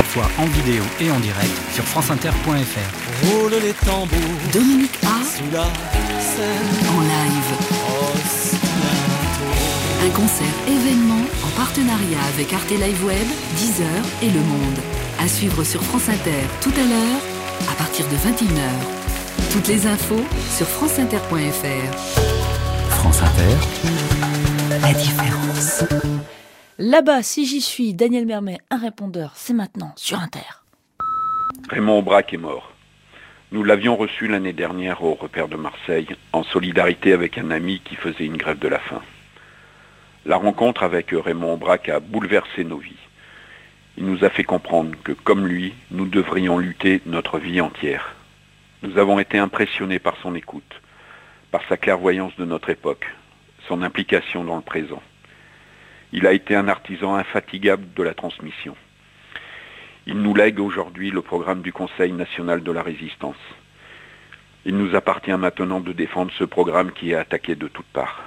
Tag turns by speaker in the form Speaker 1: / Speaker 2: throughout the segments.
Speaker 1: fois en vidéo et en direct sur franceinter.fr.
Speaker 2: Roule les tambours.
Speaker 3: Dominique A.
Speaker 2: Sous la scène.
Speaker 3: En live. Un concert événement en partenariat avec Arte Live Web, Deezer et Le Monde. À suivre sur France Inter tout à l'heure, à partir de 21h. Toutes les infos sur franceinter.fr.
Speaker 1: France Inter.
Speaker 3: La différence.
Speaker 4: Là-bas, si j'y suis, Daniel Mermet, un répondeur, c'est maintenant sur Inter.
Speaker 5: Raymond Aubrac est mort. Nous l'avions reçu l'année dernière au Repère de Marseille, en solidarité avec un ami qui faisait une grève de la faim. La rencontre avec Raymond Aubrac a bouleversé nos vies. Il nous a fait comprendre que, comme lui, nous devrions lutter notre vie entière. Nous avons été impressionnés par son écoute, par sa clairvoyance de notre époque, son implication dans le présent. Il a été un artisan infatigable de la transmission. Il nous lègue aujourd'hui le programme du Conseil national de la résistance. Il nous appartient maintenant de défendre ce programme qui est attaqué de toutes parts.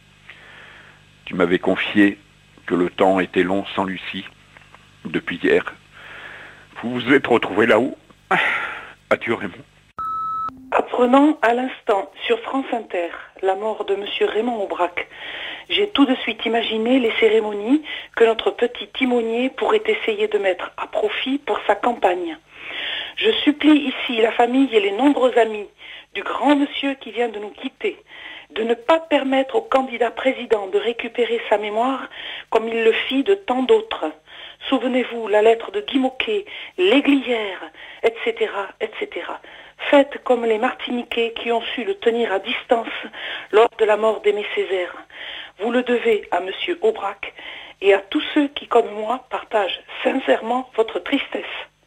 Speaker 5: Tu m'avais confié que le temps était long sans Lucie depuis hier. Vous vous êtes retrouvés là-haut. Adieu Raymond.
Speaker 6: Apprenant à l'instant sur France Inter la mort de M. Raymond Aubrac, j'ai tout de suite imaginé les cérémonies que notre petit timonier pourrait essayer de mettre à profit pour sa campagne. Je supplie ici la famille et les nombreux amis du grand monsieur qui vient de nous quitter de ne pas permettre au candidat président de récupérer sa mémoire comme il le fit de tant d'autres. Souvenez-vous, la lettre de Guy Moquet, l'Aiguillère, etc., etc. Faites comme les Martiniquais qui ont su le tenir à distance lors de la mort d'Aimé Césaire. Vous le devez à M. Aubrac et à tous ceux qui, comme moi, partagent sincèrement votre tristesse.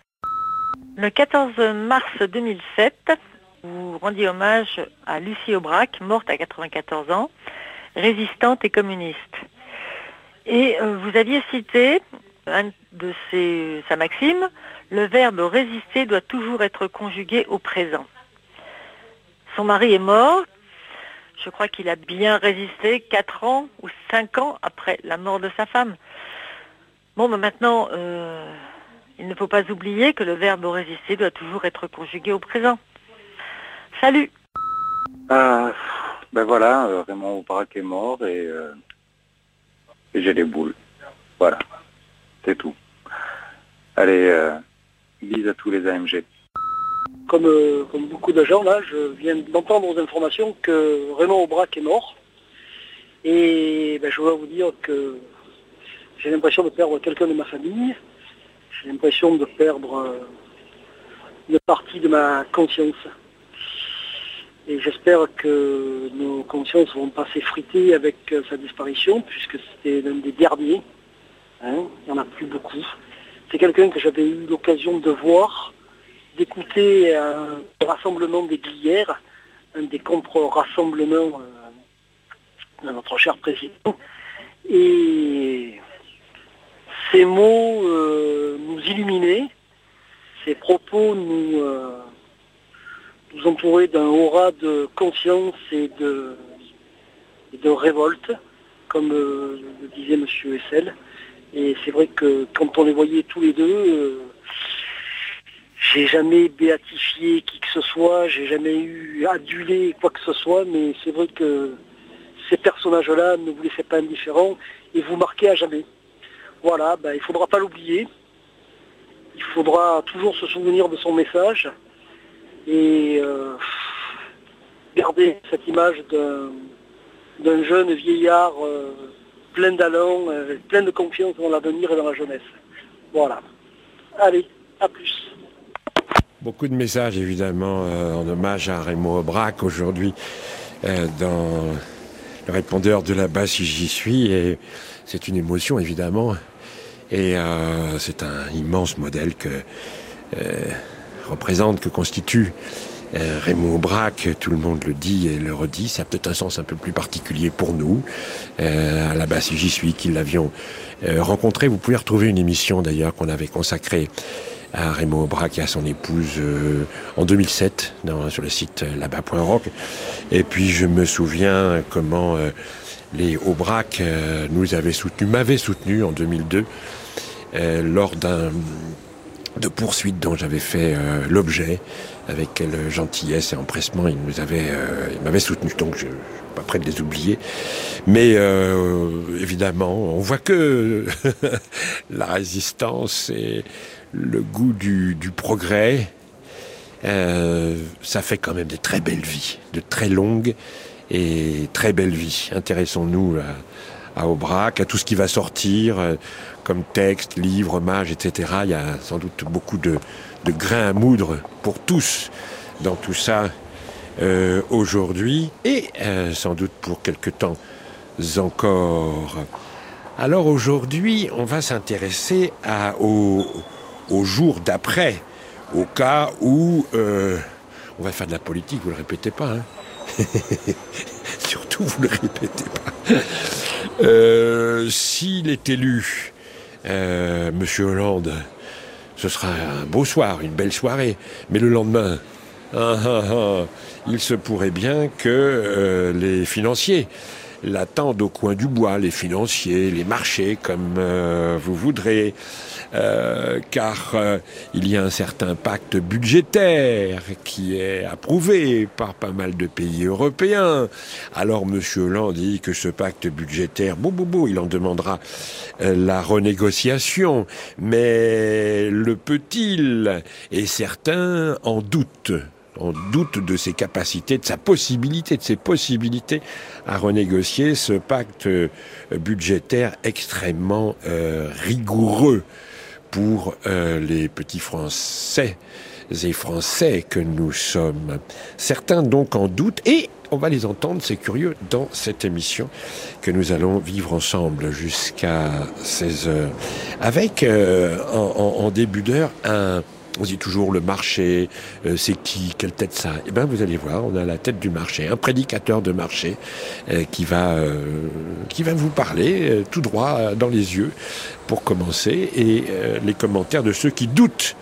Speaker 7: Le 14 mars 2007, vous rendiez hommage à Lucie Aubrac, morte à 94 ans, résistante et communiste. Et vous aviez cité un de sa maxime, le verbe résister doit toujours être conjugué au présent. Son mari est mort, je crois qu'il a bien résisté 4 ans ou 5 ans après la mort de sa femme. Bon, mais maintenant, il ne faut pas oublier que le verbe résister doit toujours être conjugué au présent. Salut.
Speaker 8: Ben voilà, Raymond Aubrac est mort et j'ai les boules. Voilà, c'est tout. Allez, bise à tous les AMG.
Speaker 9: Comme beaucoup de gens, là, je viens d'entendre aux informations que Raymond Aubrac est mort. Et je dois vous dire que j'ai l'impression de perdre quelqu'un de ma famille. J'ai l'impression de perdre une partie de ma conscience. Et j'espère que nos consciences ne vont pas s'effriter avec sa disparition, puisque c'était l'un des derniers. Il n'y en a plus beaucoup. C'est quelqu'un que j'avais eu l'occasion de voir, d'écouter un rassemblement des Glières, un des contre-rassemblements de notre cher président. Et ces mots nous illuminaient, ces propos nous entouraient d'un aura de conscience et de révolte, comme le disait M. Hessel. Et c'est vrai que quand on les voyait tous les deux, j'ai jamais béatifié qui que ce soit, j'ai jamais eu adulé quoi que ce soit, mais c'est vrai que ces personnages-là ne vous laissaient pas indifférents et vous marquaient à jamais. Voilà, il ne faudra pas l'oublier. Il faudra toujours se souvenir de son message et garder cette image d'un jeune vieillard plein d'allant, plein de confiance dans l'avenir et dans la jeunesse. Voilà. Allez, à plus.
Speaker 10: Beaucoup de messages, évidemment, en hommage à Raymond Aubrac aujourd'hui dans le répondeur de là-bas si j'y suis. Et c'est une émotion, évidemment. Et c'est un immense modèle que constitue Raymond Aubrac, tout le monde le dit et le redit, ça a peut-être un sens un peu plus particulier pour nous, à la base si j'y suis, qui l'avions rencontré. Vous pouvez retrouver une émission d'ailleurs qu'on avait consacrée à Raymond Aubrac et à son épouse en 2007 sur le site là-bas.rock. Et puis je me souviens comment les Aubrac m'avaient soutenu en 2002 lors de poursuite dont j'avais fait l'objet, avec quelle gentillesse et empressement il m'avait soutenu. Donc je ne suis pas prêt de les oublier. Mais évidemment, on voit que la résistance et le goût du progrès, ça fait quand même des très belles vies, de très longues et très belles vies. Intéressons-nous à Aubrac, à tout ce qui va sortir, comme texte, livre, hommage, etc. Il y a sans doute beaucoup de grains à moudre pour tous dans tout ça aujourd'hui, et sans doute pour quelque temps encore. Alors aujourd'hui, on va s'intéresser au jour d'après, au cas où on va faire de la politique, vous le répétez pas, hein. Surtout, vous le répétez pas. S'il est élu, Monsieur Hollande, ce sera un beau soir, une belle soirée. Mais le lendemain, il se pourrait bien que les financiers l'attendent au coin du bois, les financiers, les marchés, comme vous voudrez, car il y a un certain pacte budgétaire qui est approuvé par pas mal de pays européens. Alors M. Hollande dit que ce pacte budgétaire, il en demandera la renégociation, mais le peut-il? Et certains en doutent. On doute de ses capacités, de sa possibilité, de ses possibilités à renégocier ce pacte budgétaire extrêmement rigoureux pour les petits Français et Français que nous sommes. Certains donc en doutent, et on va les entendre, c'est curieux, dans cette émission que nous allons vivre ensemble jusqu'à 16h. Avec, en début d'heure, on dit toujours le marché, c'est qui, quelle tête ça? Eh bien, vous allez voir, on a la tête du marché, un prédicateur de marché qui va vous parler tout droit dans les yeux pour commencer, et les commentaires de ceux qui doutent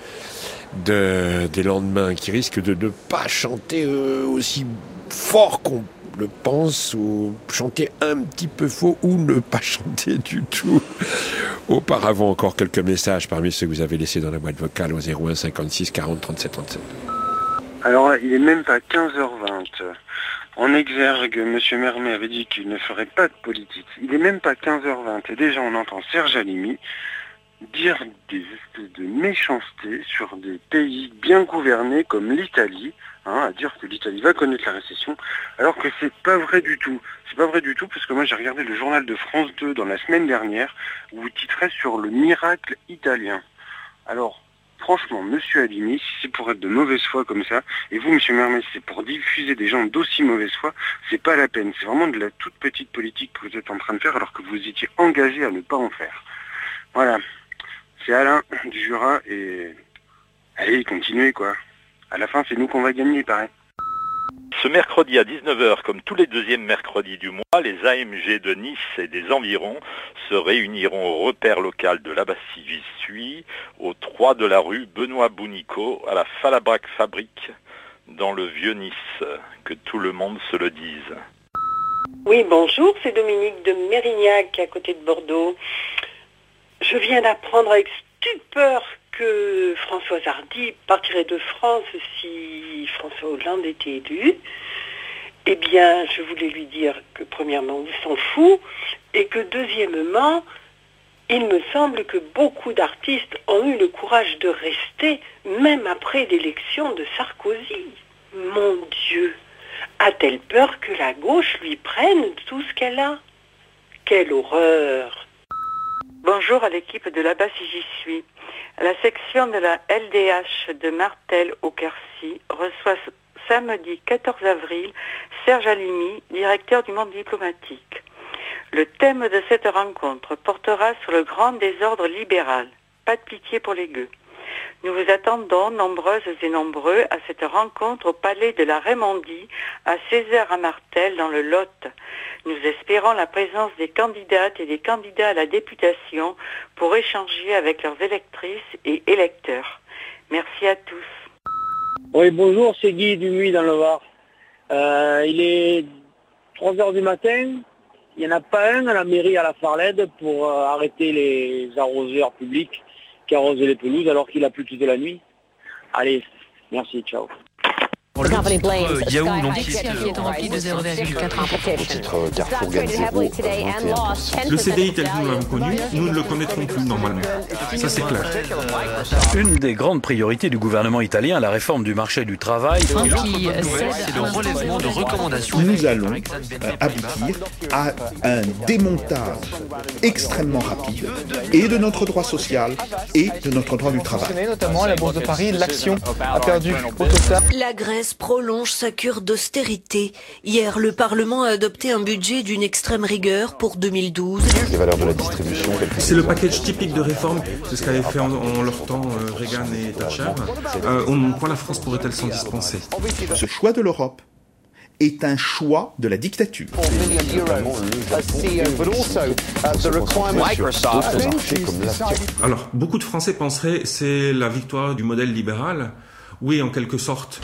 Speaker 10: des lendemains, qui risquent de ne pas chanter aussi fort qu'on le pense, ou chanter un petit peu faux, ou ne pas chanter du tout. Auparavant, encore quelques messages parmi ceux que vous avez laissés dans la boîte vocale au 01 56 40 37 37.
Speaker 8: Alors, il est même pas 15h20. En exergue, M. Mermet avait dit qu'il ne ferait pas de politique. Il est même pas 15h20. Et déjà, on entend Serge Halimi dire des espèces de méchanceté sur des pays bien gouvernés comme l'Italie, à dire que l'Italie va connaître la récession, alors que c'est pas vrai du tout. C'est pas vrai du tout, parce que moi j'ai regardé le journal de France 2 dans la semaine dernière, où il titrait sur le miracle italien. Alors, franchement, Monsieur Halimi, si c'est pour être de mauvaise foi comme ça, et vous, Monsieur Mermet, si c'est pour diffuser des gens d'aussi mauvaise foi, c'est pas la peine. C'est vraiment de la toute petite politique que vous êtes en train de faire, alors que vous étiez engagé à ne pas en faire. Voilà. C'est Alain du Jura, et allez, continuez quoi. À la fin, c'est nous qu'on va gagner, il paraît.
Speaker 11: Ce mercredi à 19h, comme tous les deuxièmes mercredis du mois, les AMG de Nice et des environs se réuniront au repère local de Labassie-Gissuy, au 3 de la rue Benoît-Bounico, à la Falabrac Fabrique, dans le vieux Nice. Que tout le monde se le dise.
Speaker 12: Oui, bonjour, c'est Dominique de Mérignac, à côté de Bordeaux. Je viens d'apprendre avec stupeur que Françoise Hardy partirait de France si François Hollande était élu. Eh bien, je voulais lui dire que premièrement, on s'en fout, et que deuxièmement, il me semble que beaucoup d'artistes ont eu le courage de rester, même après l'élection de Sarkozy. Mon Dieu, a-t-elle peur que la gauche lui prenne tout ce qu'elle a? Quelle horreur!
Speaker 7: Bonjour à l'équipe de là-bas si j'y suis. La section de la LDH de Martel au Quercy reçoit samedi 14 avril Serge Halimi, directeur du Monde diplomatique. Le thème de cette rencontre portera sur le grand désordre libéral. Pas de pitié pour les gueux. Nous vous attendons, nombreuses et nombreux, à cette rencontre au Palais de la Raymondie, à 16h à Martel, dans le Lot. Nous espérons la présence des candidates et des candidats à la députation pour échanger avec leurs électrices et électeurs. Merci à tous.
Speaker 9: Oui, bonjour, c'est Guy Dumuy dans le Var. Il est 3h du matin. Il n'y en a pas un à la mairie à la Farlède pour arrêter les arroseurs publics
Speaker 13: qui arrose les pelouses alors qu'il a plu toute la nuit. Allez, merci, ciao.
Speaker 1: Le titre Yahoo, donc
Speaker 14: rempli de 0,4.
Speaker 15: Au titre Carrefour gagne 0, 21%.
Speaker 16: Le CDI tel que nous l'avons connu, nous ne le connaîtrons plus normalement. Ça c'est clair.
Speaker 1: Une des grandes priorités du gouvernement italien, la réforme du marché du travail.
Speaker 14: C'est le relèvement de recommandations.
Speaker 17: Nous allons aboutir à un démontage extrêmement rapide et de notre droit social et de notre droit du travail.
Speaker 18: Notamment à la Bourse de Paris, l'action a perdu au total.
Speaker 19: La Grèce prolonge sa cure d'austérité. Hier, le Parlement a adopté un budget d'une extrême rigueur pour 2012.
Speaker 15: Les valeurs de la distribution.
Speaker 16: C'est le package typique de réforme. C'est ce qu'avaient fait en leur temps Reagan et Thatcher. Quoi la France pourrait-elle s'en dispenser?
Speaker 17: Ce choix de l'Europe est un choix de la dictature.
Speaker 16: Alors, beaucoup de Français penseraient c'est la victoire du modèle libéral. Oui, en quelque sorte.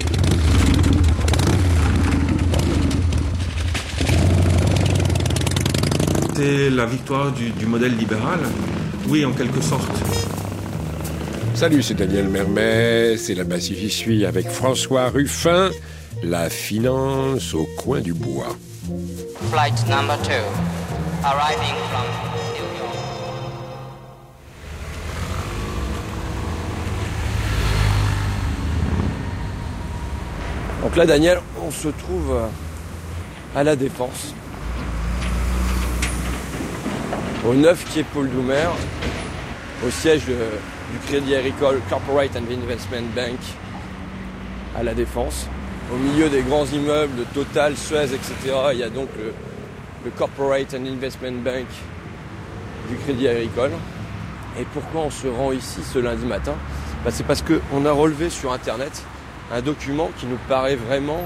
Speaker 16: C'est la victoire du modèle libéral. Oui, en quelque sorte.
Speaker 10: Salut, c'est Daniel Mermet, c'est là-bas si j'y suis avec François Ruffin. La finance au coin du bois.
Speaker 20: Flight number 2, arriving from New York.
Speaker 21: Donc là, Daniel, on se trouve à la Défense, au 9 quai Paul Doumer, au siège du Crédit Agricole Corporate and Investment Bank à la Défense. Au milieu des grands immeubles de Total, Suez, etc., il y a donc le Corporate and Investment Bank du Crédit Agricole. Et pourquoi on se rend ici ce lundi matin? C'est parce qu'on a relevé sur Internet un document qui nous paraît vraiment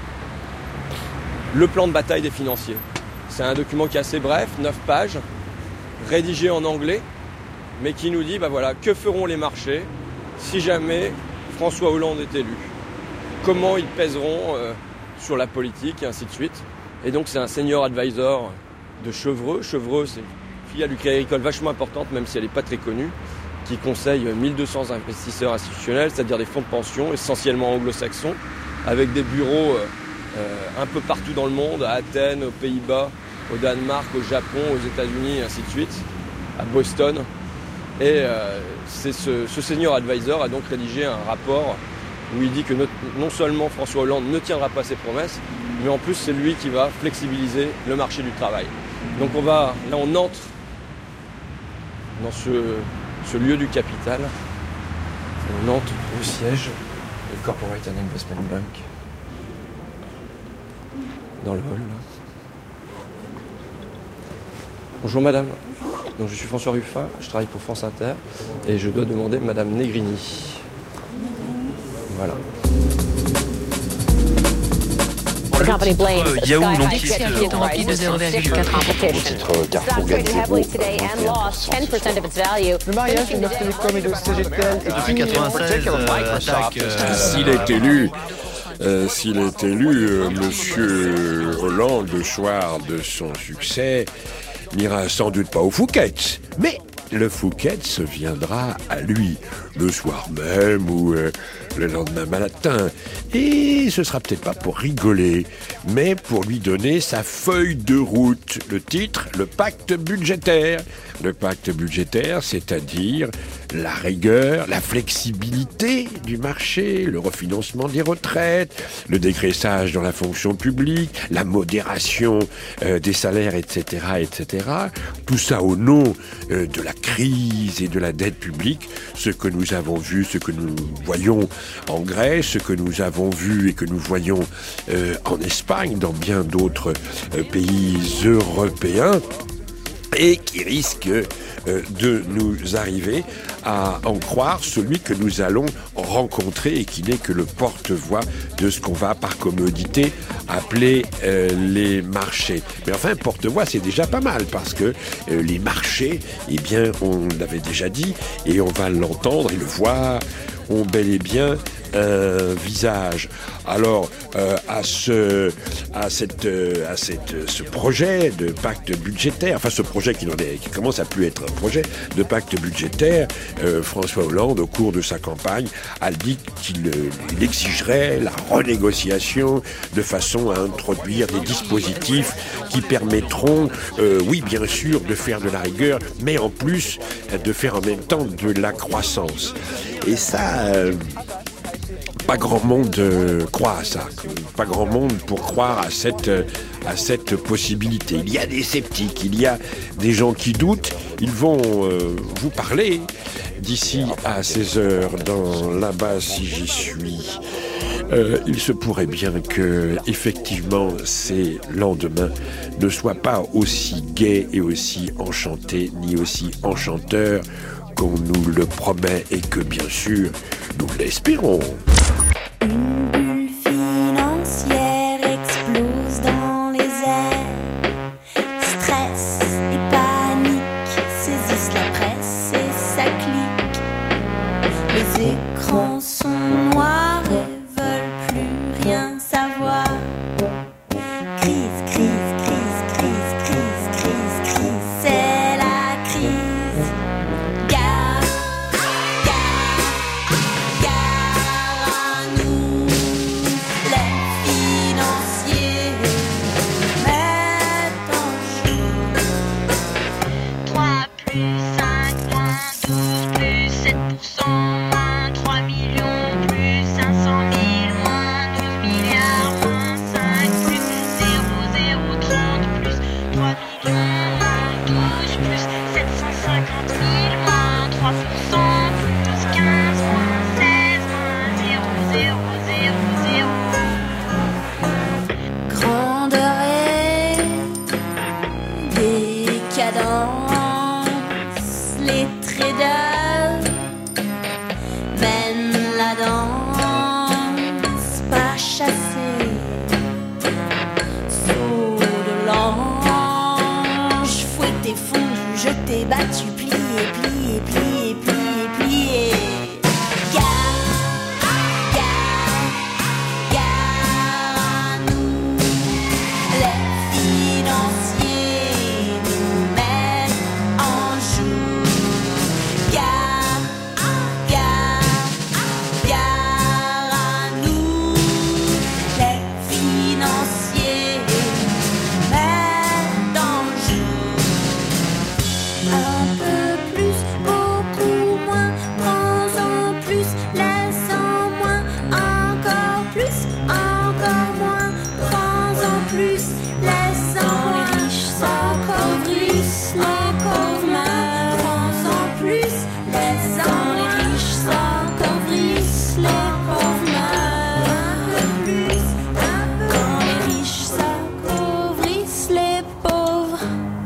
Speaker 21: le plan de bataille des financiers. C'est un document qui est assez bref, 9 pages, rédigé en anglais, mais qui nous dit, que feront les marchés si jamais François Hollande est élu? Comment ils pèseront sur la politique et ainsi de suite. Et donc c'est un senior advisor de Chevreux. Chevreux, c'est une filiale du Crédit Agricole vachement importante, même si elle n'est pas très connue, qui conseille 1200 investisseurs institutionnels, c'est-à-dire des fonds de pension, essentiellement anglo-saxons, avec des bureaux un peu partout dans le monde, à Athènes, aux Pays-Bas, au Danemark, au Japon, aux États-Unis, et ainsi de suite, à Boston. Et ce senior advisor a donc rédigé un rapport où il dit que non seulement François Hollande ne tiendra pas ses promesses, mais en plus c'est lui qui va flexibiliser le marché du travail. Donc là on entre dans ce lieu du capital, on entre au siège du Corporate and Investment Bank, dans le hall. Bonjour madame, donc je suis François Ruffin, je travaille pour France Inter et je dois demander madame Negrini. Voilà.
Speaker 1: Yahoo, donc
Speaker 14: rempli de 0,4.
Speaker 15: Au titre Carrefour gagne 0, 21%.
Speaker 18: Le mariage de Neuf Télécom et de CGTL est
Speaker 1: depuis 1996,
Speaker 10: S'il est élu, Monsieur Hollande, le soir de son succès, n'ira sans doute pas au Fouquet's, mais le Fouquet's viendra à lui le soir même ou le lendemain matin. Et ce sera peut-être pas pour rigoler, mais pour lui donner sa feuille de route. Le titre, le pacte budgétaire. Le pacte budgétaire, c'est-à-dire la rigueur, la flexibilité du marché, le refinancement des retraites, le dégraissage dans la fonction publique, la modération des salaires, etc., etc. Tout ça au nom de la crise et de la dette publique, ce que nous avons vu, ce que nous voyons en Grèce, ce que nous avons vu et que nous voyons en Espagne, dans bien d'autres pays européens, et qui risque de nous arriver à en croire celui que nous allons rencontrer et qui n'est que le porte-voix de ce qu'on va par commodité appeler les marchés. Mais enfin, porte-voix, c'est déjà pas mal parce que les marchés, eh bien, on l'avait déjà dit et on va l'entendre et le voir, ont bel et bien un visage alors à ce projet de pacte budgétaire, enfin ce projet qui commence à plus être un projet de pacte budgétaire. François Hollande, au cours de sa campagne, a dit qu'il exigerait la renégociation de façon à introduire des dispositifs qui permettront, oui bien sûr, de faire de la rigueur, mais en plus de faire en même temps de la croissance. Et ça, pas grand monde croit à ça. Pas grand monde pour croire à cette possibilité. Il y a des sceptiques, il y a des gens qui doutent. Ils vont vous parler d'ici à 16h dans Là-bas si j'y suis. Il se pourrait bien que, effectivement, ces lendemains ne soient pas aussi gais et aussi enchantés, ni aussi enchanteurs qu'on nous le promet et que, bien sûr, nous l'espérons.
Speaker 2: Une bulle financière explose dans les airs. Stress et panique saisissent la presse et ça clique. Les écrans sont noirs et veulent plus rien savoir. Crise, crise, crise, crise, crise, crise, crise, c'est la crise. Gare à nous, les financiers mettent en jeu. 3 plus 5 moins 12 plus 7%, moins 3 millions plus 500 000, moins 12 milliards, moins 5 plus 0, 0, 30 plus 3 millions, moins 12 plus 750 000, moins 3%, plus 15, moins 16, moins 0, 0, 0, 0. Grandeur et décadence, les traders mènent la danse, pas chassée. Saut de l'ange, fouetté, fondu, jeté, battu, plié, plié, plié, plié, plié. Gare à nous, les financiers nous mettent en joue. Gare à nous, les financiers mettent en joue. Un peu plus, beaucoup moins, prends-en plus, laisse-en moins, encore plus, encore moins, prends-en plus, laisse-en moins, les riches s'appauvrissent, encore moins, prends-en plus, laisse-en les riches s'appauvrissent, les pauvres meurent. Un peu plus, quand les riches s'appauvrissent, les pauvres.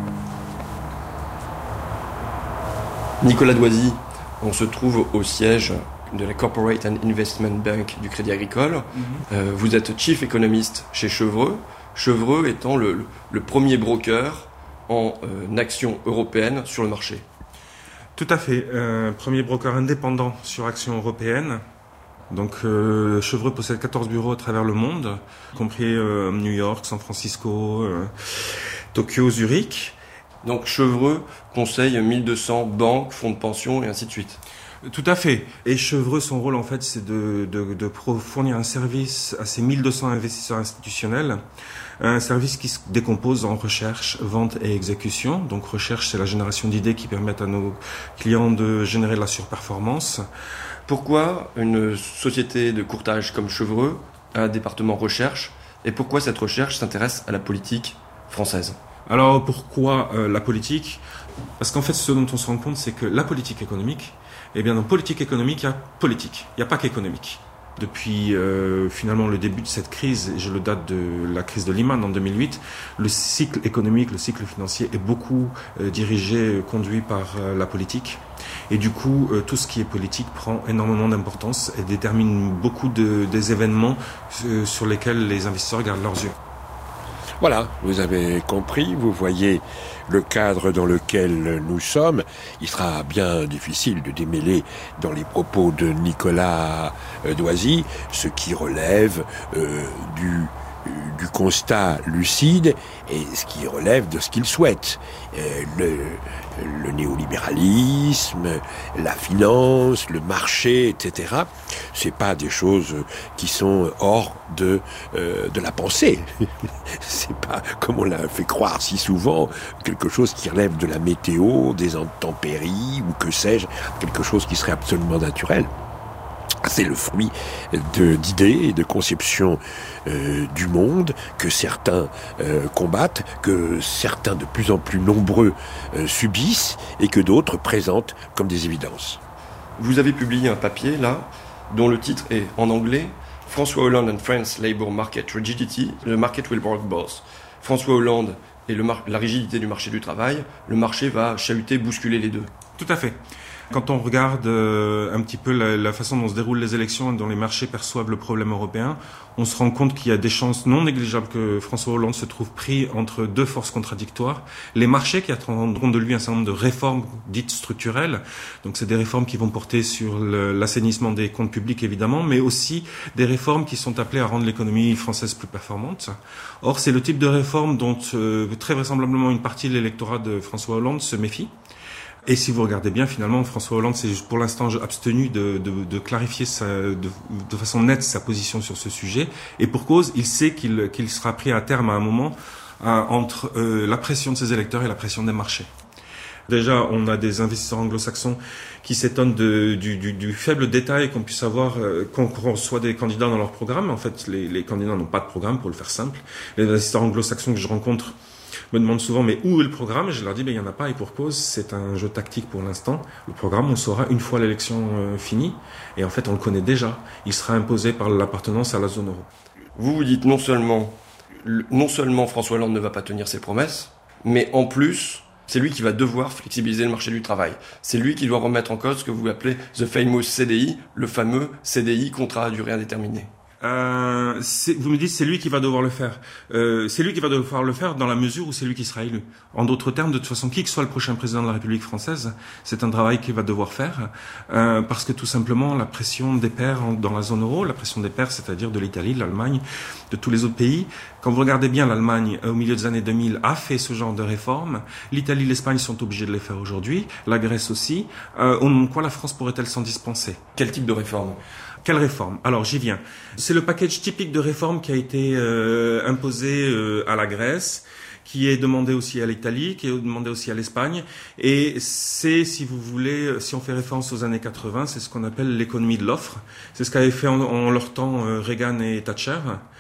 Speaker 21: Nicolas Doisy, on se trouve au siège de la Corporate and Investment Bank du Crédit Agricole. Vous êtes chief économiste chez Chevreux. Chevreux étant le premier broker en actions européennes sur le marché.
Speaker 16: Tout à fait. Premier broker indépendant sur actions européennes. Donc Chevreux possède 14 bureaux à travers le monde, y compris New York, San Francisco, Tokyo, Zurich.
Speaker 21: Donc Chevreux conseille 1200 banques, fonds de pension et ainsi de suite.
Speaker 16: Tout à fait. Et Chevreux, son rôle en fait, c'est de fournir un service à ces 1200 investisseurs institutionnels, un service qui se décompose en recherche, vente et exécution. Donc recherche, c'est la génération d'idées qui permettent à nos clients de générer de la surperformance.
Speaker 21: Pourquoi une société de courtage comme Chevreux a un département recherche et pourquoi cette recherche s'intéresse à la politique française ?
Speaker 16: Alors pourquoi la politique ? Parce qu'en fait, ce dont on se rend compte, c'est que la politique économique, eh bien, dans politique économique, il y a politique. Il n'y a pas qu'économique. Depuis finalement le début de cette crise, et je le date de la crise de Lehman en 2008, le cycle économique, le cycle financier est beaucoup dirigé, conduit par la politique. Et du coup, tout ce qui est politique prend énormément d'importance et détermine beaucoup des événements sur lesquels les investisseurs gardent leurs yeux.
Speaker 10: Voilà, vous avez compris, vous voyez le cadre dans lequel nous sommes. Il sera bien difficile de démêler dans les propos de Nicolas Doisy ce qui relève du constat lucide et ce qui relève de ce qu'il souhaite. Le néolibéralisme, la finance, le marché, etc. C'est pas des choses qui sont hors de la pensée. C'est pas, comme on l'a fait croire si souvent, quelque chose qui relève de la météo, des intempéries ou que sais-je, quelque chose qui serait absolument naturel. C'est le fruit d'idées et de conceptions du monde que certains combattent, que certains de plus en plus nombreux subissent et que d'autres présentent comme des évidences.
Speaker 21: Vous avez publié un papier là, dont le titre est en anglais « François Hollande and France Labour Market Rigidity, the market will work both ». François Hollande et la rigidité du marché du travail, le marché va chahuter, bousculer les deux.
Speaker 16: Tout à fait. Quand on regarde un petit peu la façon dont se déroulent les élections et dont les marchés perçoivent le problème européen, on se rend compte qu'il y a des chances non négligeables que François Hollande se trouve pris entre deux forces contradictoires. Les marchés qui attendront de lui un certain nombre de réformes dites structurelles, donc c'est des réformes qui vont porter sur l'assainissement des comptes publics évidemment, mais aussi des réformes qui sont appelées à rendre l'économie française plus performante. Or, c'est le type de réforme dont très vraisemblablement une partie de l'électorat de François Hollande se méfie. Et si vous regardez bien, finalement, François Hollande s'est pour l'instant abstenu de clarifier de façon nette sa position sur ce sujet. Et pour cause, il sait qu'il sera pris à terme à un moment entre la pression de ses électeurs et la pression des marchés. Déjà, on a des investisseurs anglo-saxons qui s'étonnent du faible détail qu'on puisse avoir quand on reçoit des candidats dans leur programme. En fait, les candidats n'ont pas de programme, pour le faire simple. Les investisseurs anglo-saxons que je rencontre me demandent souvent mais où est le programme, et je leur dis il n'y en a pas, et pour cause, c'est un jeu tactique pour l'instant. Le programme, on le saura une fois l'élection finie, et en fait on le connaît déjà. Il sera imposé par l'appartenance à la zone euro.
Speaker 21: Vous dites non seulement François Hollande ne va pas tenir ses promesses, mais en plus c'est lui qui va devoir flexibiliser le marché du travail. C'est lui qui doit remettre en cause ce que vous appelez the famous CDI, le fameux CDI, contrat à durée indéterminée.
Speaker 16: Vous me dites c'est lui qui va devoir le faire. C'est lui qui va devoir le faire dans la mesure où c'est lui qui sera élu. En d'autres termes, de toute façon, qui que soit le prochain président de la République française, c'est un travail qu'il va devoir faire parce que tout simplement la pression des pairs dans la zone euro, la pression des pairs, c'est-à-dire de l'Italie, de l'Allemagne, de tous les autres pays. Quand vous regardez bien, l'Allemagne, au milieu des années 2000, a fait ce genre de réformes. L'Italie, l'Espagne sont obligés de les faire aujourd'hui. La Grèce aussi. Au nom de quoi la France pourrait-elle s'en dispenser?
Speaker 21: Quel type de réforme?
Speaker 16: Quelle réforme? Alors j'y viens. C'est le package typique de réformes qui a été imposé à la Grèce, qui est demandé aussi à l'Italie, qui est demandé aussi à l'Espagne. Et c'est, si vous voulez, si on fait référence aux années 80, c'est ce qu'on appelle l'économie de l'offre. C'est ce qu'avaient fait en leur temps Reagan et Thatcher.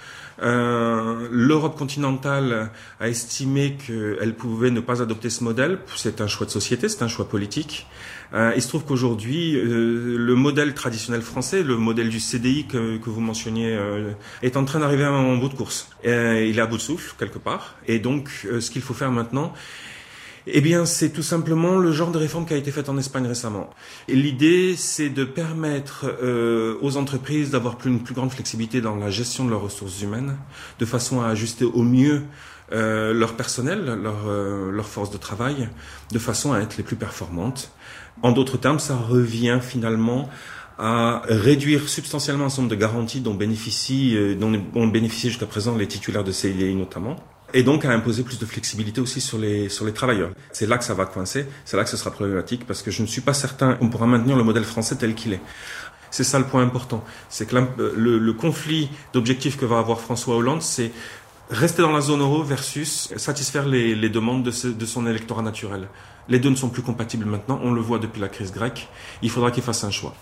Speaker 16: L'Europe continentale a estimé qu'elle pouvait ne pas adopter ce modèle. C'est un choix de société, c'est un choix politique. Il se trouve qu'aujourd'hui, le modèle traditionnel français, le modèle du CDI que vous mentionniez, est en train d'arriver en bout de course. Il est à bout de souffle, quelque part. Et donc, ce qu'il faut faire maintenant, eh bien, c'est tout simplement le genre de réforme qui a été faite en Espagne récemment. Et l'idée, c'est de permettre aux entreprises d'avoir une plus grande flexibilité dans la gestion de leurs ressources humaines, de façon à ajuster au mieux leur personnel, leur force de travail, de façon à être les plus performantes. En d'autres termes, ça revient finalement à réduire substantiellement un certain nombre de garanties dont bénéficient jusqu'à présent les titulaires de CDI notamment. Et donc à imposer plus de flexibilité aussi sur les travailleurs. C'est là que ça va coincer, c'est là que ce sera problématique, parce que je ne suis pas certain qu'on pourra maintenir le modèle français tel qu'il est. C'est ça le point important. C'est que le conflit d'objectifs que va avoir François Hollande, c'est rester dans la zone euro versus satisfaire les demandes de son électorat naturel. Les deux ne sont plus compatibles maintenant, on le voit depuis la crise grecque. Il faudra qu'il fasse un choix.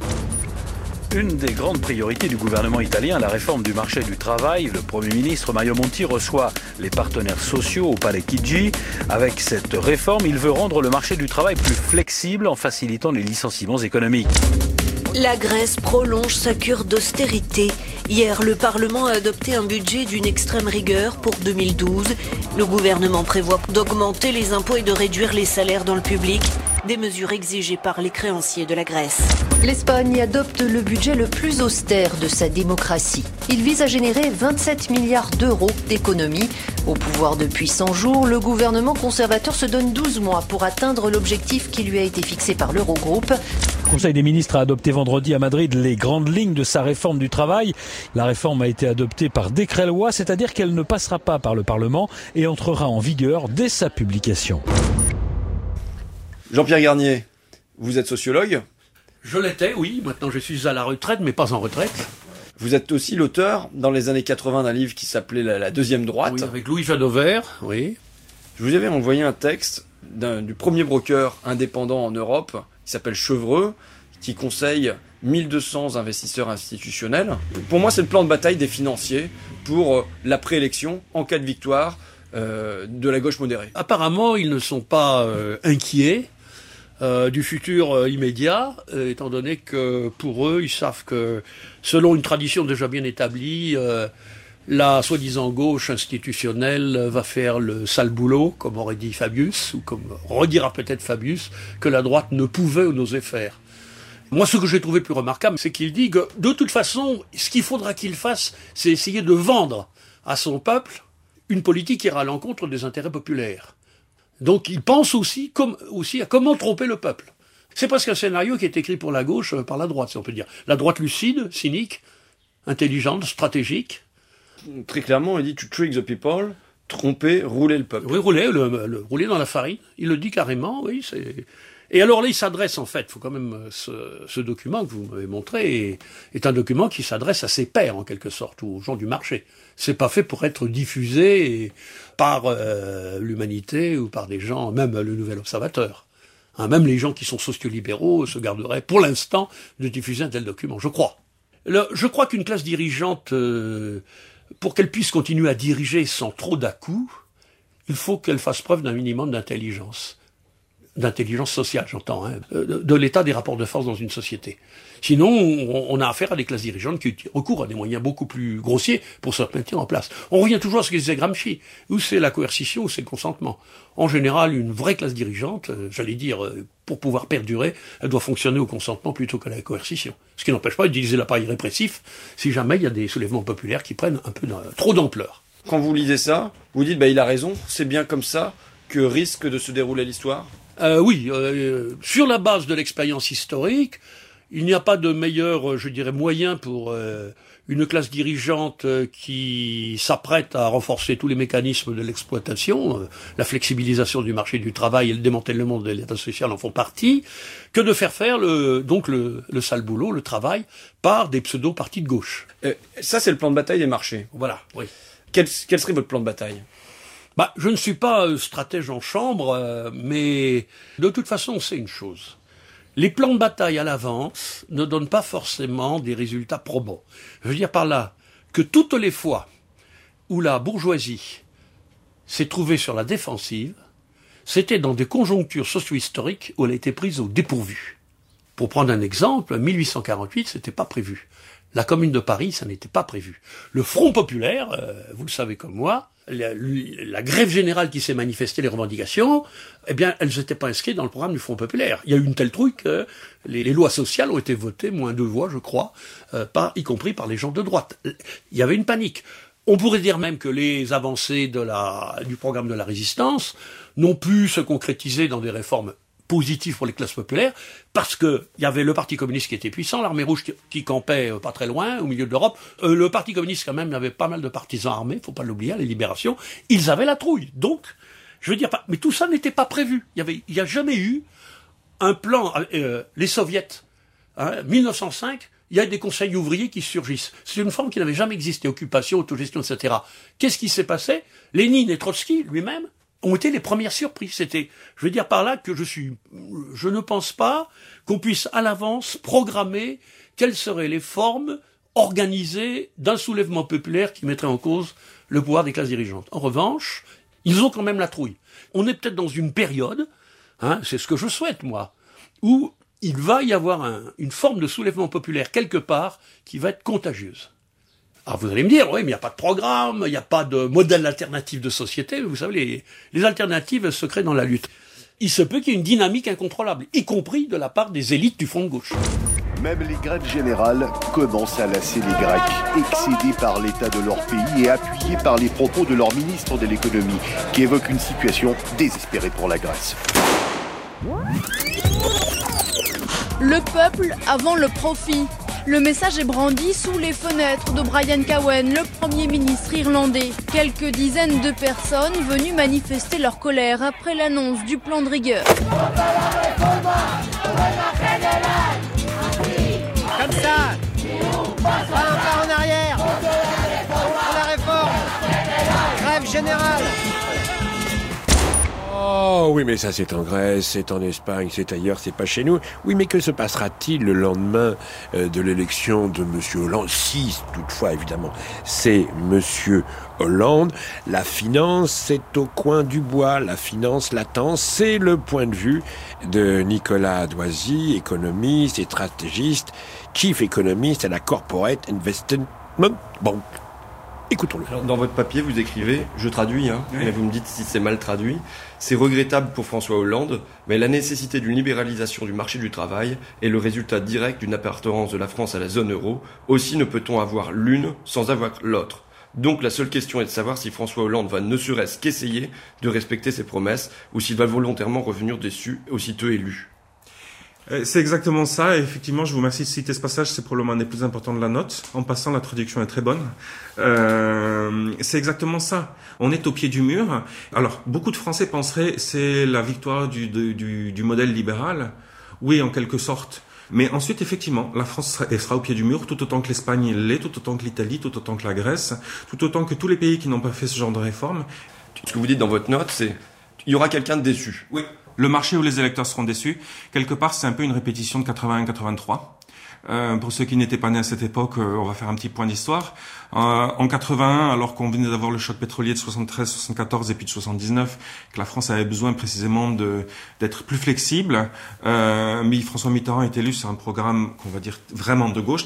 Speaker 1: Une des grandes priorités du gouvernement italien, la réforme du marché du travail. Le Premier ministre Mario Monti reçoit les partenaires sociaux au Palais Chigi. Avec cette réforme, il veut rendre le marché du travail plus flexible en facilitant les licenciements économiques.
Speaker 19: La Grèce prolonge sa cure d'austérité. Hier, le Parlement a adopté un budget d'une extrême rigueur pour 2012. Le gouvernement prévoit d'augmenter les impôts et de réduire les salaires dans le public. des mesures exigées par les créanciers de la Grèce.
Speaker 3: L'Espagne adopte le budget le plus austère de sa démocratie. Il vise à générer 27 milliards d'euros d'économies. Au pouvoir depuis 100 jours, le gouvernement conservateur se donne 12 mois pour atteindre l'objectif qui lui a été fixé par l'Eurogroupe.
Speaker 1: Le Conseil des ministres a adopté vendredi à Madrid les grandes lignes de sa réforme du travail. La réforme a été adoptée par décret-loi, c'est-à-dire qu'elle ne passera pas par le Parlement et entrera en vigueur dès sa publication.
Speaker 21: Jean-Pierre Garnier, vous êtes sociologue ?
Speaker 22: Je l'étais, oui. Maintenant, je suis à la retraite, mais pas en retraite.
Speaker 21: Vous êtes aussi l'auteur, dans les années 80, d'un livre qui s'appelait La deuxième droite.
Speaker 22: Oui, avec Louis Jadot-Vert, oui.
Speaker 21: Je vous avais envoyé un texte du premier broker indépendant en Europe, qui s'appelle Chevreux, qui conseille 1200 investisseurs institutionnels. Pour moi, c'est le plan de bataille des financiers pour la préélection, en cas de victoire, de la gauche modérée.
Speaker 22: Apparemment, ils ne sont pas inquiets du futur immédiat, étant donné que pour eux, ils savent que, selon une tradition déjà bien établie, la soi-disant gauche institutionnelle va faire le sale boulot, comme aurait dit Fabius, ou comme redira peut-être Fabius, que la droite ne pouvait ou n'osait faire. Moi, ce que j'ai trouvé plus remarquable, c'est qu'il dit que, de toute façon, ce qu'il faudra qu'il fasse, c'est essayer de vendre à son peuple une politique qui ira à l'encontre des intérêts populaires. Donc il pense aussi à comment tromper le peuple. C'est presque un scénario qui est écrit pour la gauche par la droite, si on peut dire. La droite lucide, cynique, intelligente, stratégique.
Speaker 21: Très clairement, il dit « to trick the people », tromper, rouler le peuple.
Speaker 22: Oui, rouler dans la farine. Il le dit carrément, oui. Et alors là, il s'adresse en fait, il faut quand même, ce document que vous m'avez montré est un document qui s'adresse à ses pairs en quelque sorte, ou aux gens du marché. C'est pas fait pour être diffusé par l'humanité ou par des gens, même le Nouvel Observateur. Même les gens qui sont sociolibéraux se garderaient pour l'instant de diffuser un tel document, je crois. Je crois qu'une classe dirigeante, pour qu'elle puisse continuer à diriger sans trop d'à-coups, il faut qu'elle fasse preuve d'un minimum d'intelligence sociale, j'entends, de l'état des rapports de force dans une société. Sinon, on a affaire à des classes dirigeantes qui recourent à des moyens beaucoup plus grossiers pour se maintenir en place. On revient toujours à ce que disait Gramsci, où c'est la coercition, ou c'est le consentement. En général, une vraie classe dirigeante, j'allais dire, pour pouvoir perdurer, elle doit fonctionner au consentement plutôt qu'à la coercition. Ce qui n'empêche pas d'utiliser l'appareil répressif si jamais il y a des soulèvements populaires qui prennent un peu trop d'ampleur.
Speaker 21: Quand vous lisez ça, vous dites il a raison, c'est bien comme ça que risque de se dérouler l'histoire ?
Speaker 22: Oui, sur la base de l'expérience historique, il n'y a pas de meilleur, je dirais, moyen pour une classe dirigeante qui s'apprête à renforcer tous les mécanismes de l'exploitation, la flexibilisation du marché du travail et le démantèlement de l'État social en font partie, que de faire le sale boulot, le travail, par des pseudo-partis de gauche.
Speaker 21: Ça, c'est le plan de bataille des marchés.
Speaker 22: Voilà, oui.
Speaker 21: Quel serait votre plan de bataille ?
Speaker 22: Je ne suis pas stratège en chambre, mais de toute façon, on sait une chose. Les plans de bataille à l'avance ne donnent pas forcément des résultats probants. Je veux dire par là que toutes les fois où la bourgeoisie s'est trouvée sur la défensive, c'était dans des conjonctures socio-historiques où elle a été prise au dépourvu. Pour prendre un exemple, 1848, c'était pas prévu. La Commune de Paris, ça n'était pas prévu. Le Front populaire, vous le savez comme moi, la grève générale qui s'est manifestée, les revendications, eh bien, elles n'étaient pas inscrites dans le programme du Front populaire. Il y a eu une telle truc que les lois sociales ont été votées, moins 2 voix, je crois, y compris par les gens de droite. Il y avait une panique. On pourrait dire même que les avancées du programme de la résistance n'ont pu se concrétiser dans des réformes positif pour les classes populaires, parce que il y avait le Parti communiste qui était puissant, l'armée rouge qui campait pas très loin, au milieu de l'Europe. Le Parti communiste, quand même, il y avait pas mal de partisans armés, faut pas l'oublier, à la Libération. Ils avaient la trouille. Donc, je veux dire, mais tout ça n'était pas prévu. Il y a jamais eu un plan, les soviets, 1905, il y a des conseils ouvriers qui surgissent. C'est une forme qui n'avait jamais existé, occupation, autogestion, etc. Qu'est-ce qui s'est passé? Lénine et Trotsky, lui-même, ont été les premières surprises. Je veux dire par là que je ne pense pas qu'on puisse à l'avance programmer quelles seraient les formes organisées d'un soulèvement populaire qui mettrait en cause le pouvoir des classes dirigeantes. En revanche, ils ont quand même la trouille. On est peut-être dans une période, c'est ce que je souhaite moi, où il va y avoir une forme de soulèvement populaire quelque part qui va être contagieuse. Alors vous allez me dire, oui, mais il n'y a pas de programme, il n'y a pas de modèle alternatif de société. Vous savez, les alternatives se créent dans la lutte. il se peut qu'il y ait une dynamique incontrôlable, y compris de la part des élites du front de gauche.
Speaker 15: Même les grèves générales commencent à lasser les Grecs, excédés par l'état de leur pays et appuyés par les propos de leur ministre de l'économie, qui évoque une situation désespérée pour la Grèce.
Speaker 4: Le peuple avant le profit. Le message est brandi sous les fenêtres de Brian Cowen, le Premier ministre irlandais. Quelques dizaines de personnes venues manifester leur colère après l'annonce du plan de rigueur.
Speaker 5: Comme ça, pas un pas en arrière, à la réforme, grève générale.
Speaker 10: Oh oui, mais ça c'est en Grèce, c'est en Espagne, c'est ailleurs, c'est pas chez nous. Oui, mais que se passera-t-il le lendemain de l'élection de Monsieur Hollande? Si, toutefois, évidemment, c'est Monsieur Hollande. La finance, c'est au coin du bois. La finance latente, c'est le point de vue de Nicolas Doisy, économiste et stratégiste, chief économiste à la Corporate Investment Bank. Écoutons-le.
Speaker 21: Alors, dans votre papier, vous écrivez, je traduis, mais vous me dites si c'est mal traduit, c'est regrettable pour François Hollande, mais la nécessité d'une libéralisation du marché du travail est le résultat direct d'une appartenance de la France à la zone euro. Aussi ne peut-on avoir l'une sans avoir l'autre. Donc la seule question est de savoir si François Hollande va ne serait-ce qu'essayer de respecter ses promesses ou s'il va volontairement revenir déçu aussitôt élu.
Speaker 16: C'est exactement ça, et effectivement, je vous remercie de citer ce passage, c'est probablement un des plus importants de la note. En passant, la traduction est très bonne. C'est exactement ça. On est au pied du mur. Alors, beaucoup de Français penseraient c'est la victoire du modèle libéral. Oui, en quelque sorte. Mais ensuite, effectivement, la France sera au pied du mur, tout autant que l'Espagne l'est, tout autant que l'Italie, tout autant que la Grèce, tout autant que tous les pays qui n'ont pas fait ce genre de réforme.
Speaker 21: Ce que vous dites dans votre note, c'est il y aura quelqu'un de déçu.
Speaker 16: Oui. Le marché où les électeurs seront déçus, quelque part, c'est un peu une répétition de 81-83. Pour ceux qui n'étaient pas nés à cette époque, on va faire un petit point d'histoire. En 81, alors qu'on venait d'avoir le choc pétrolier de 73, 74 et puis de 79, que la France avait besoin précisément d'être plus flexible, mais François Mitterrand est élu sur un programme qu'on va dire vraiment de gauche,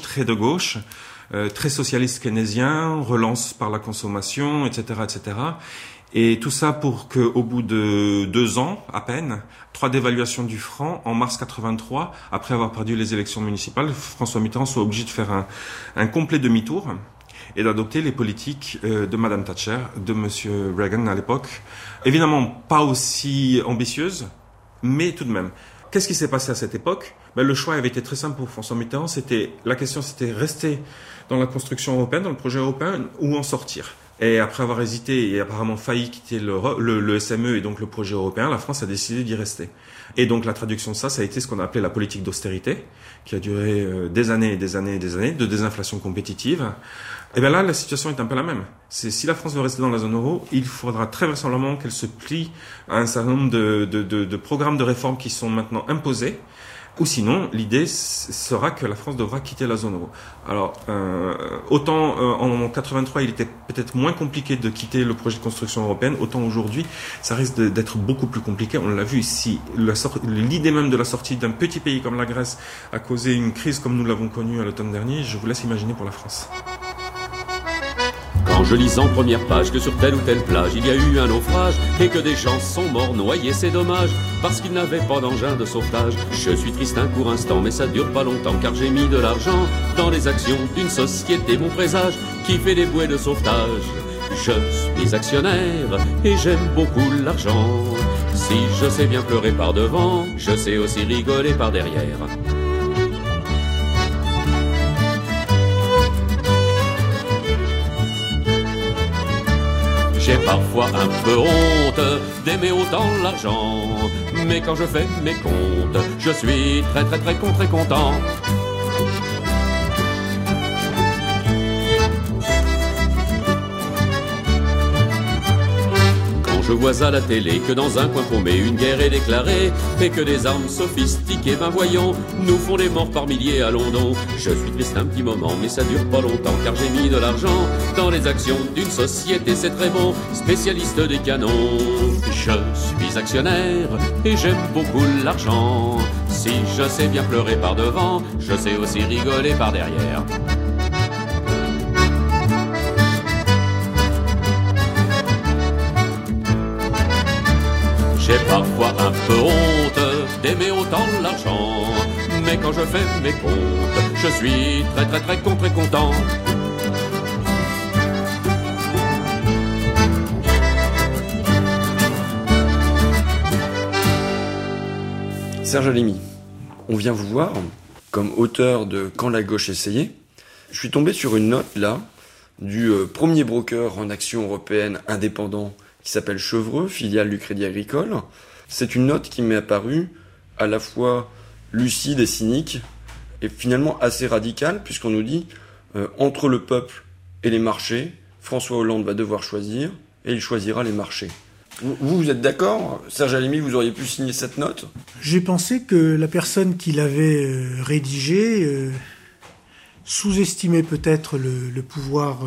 Speaker 16: très socialiste keynésien, relance par la consommation, etc., etc. Et tout ça pour qu'au bout de 2 ans, à peine, 3 dévaluations du franc, en mars 83, après avoir perdu les élections municipales, François Mitterrand soit obligé de faire un complet demi-tour et d'adopter les politiques de Madame Thatcher, de Monsieur Reagan à l'époque. Évidemment, pas aussi ambitieuses, mais tout de même. Qu'est-ce qui s'est passé à cette époque? Le choix avait été très simple pour François Mitterrand. La question c'était rester dans la construction européenne, dans le projet européen, ou en sortir. Et après avoir hésité et apparemment failli quitter le SME et donc le projet européen, la France a décidé d'y rester. Et donc la traduction de ça a été ce qu'on a appelé la politique d'austérité, qui a duré des années et des années et des années, de désinflation compétitive. Et bien là, la situation est un peu la même. Si la France veut rester dans la zone euro, il faudra très vraisemblablement qu'elle se plie à un certain nombre de programmes de réformes qui sont maintenant imposés. Ou sinon, l'idée sera que la France devra quitter la zone euro. Alors, autant en 83, il était peut-être moins compliqué de quitter le projet de construction européenne, autant aujourd'hui, ça risque d'être beaucoup plus compliqué. On l'a vu ici, l'idée même de la sortie d'un petit pays comme la Grèce a causé une crise comme nous l'avons connue à l'automne dernier. Je vous laisse imaginer pour la France.
Speaker 23: Quand je lis en première page que sur telle ou telle plage il y a eu un naufrage et que des gens sont morts noyés, c'est dommage parce qu'ils n'avaient pas d'engin de sauvetage. Je suis triste un court instant mais ça dure pas longtemps car j'ai mis de l'argent dans les actions d'une société, mon présage, qui fait des bouées de sauvetage. Je suis actionnaire et j'aime beaucoup l'argent. Si je sais bien pleurer par devant, je sais aussi rigoler par derrière. J'ai parfois un peu honte d'aimer autant l'argent, mais quand je fais mes comptes, je suis très content. Je vois à la télé que dans un coin paumé une guerre est déclarée et que des armes sophistiquées, ben voyons, nous font des morts par milliers à London. Je suis triste un petit moment mais ça dure pas longtemps car j'ai mis de l'argent dans les actions d'une société, c'est très bon, spécialiste des canons. Je suis actionnaire et j'aime beaucoup l'argent. Si je sais bien pleurer par devant, je sais aussi rigoler par derrière. J'ai parfois un peu honte d'aimer autant l'argent, mais quand je fais mes comptes, je suis très content.
Speaker 6: Serge Alimi, on vient vous voir comme auteur de Quand la gauche essayait. Je suis tombé sur une note là du premier broker en action européenne indépendant qui s'appelle Chevreux, filiale du Crédit Agricole. C'est une note qui m'est apparue à la fois lucide et cynique et finalement assez radicale puisqu'on nous dit entre le peuple et les marchés, François Hollande va devoir choisir et il choisira les marchés. Vous êtes d'accord, Serge Alimi, vous auriez pu signer cette note ?
Speaker 8: J'ai pensé que la personne qui l'avait rédigée sous-estimait peut-être le pouvoir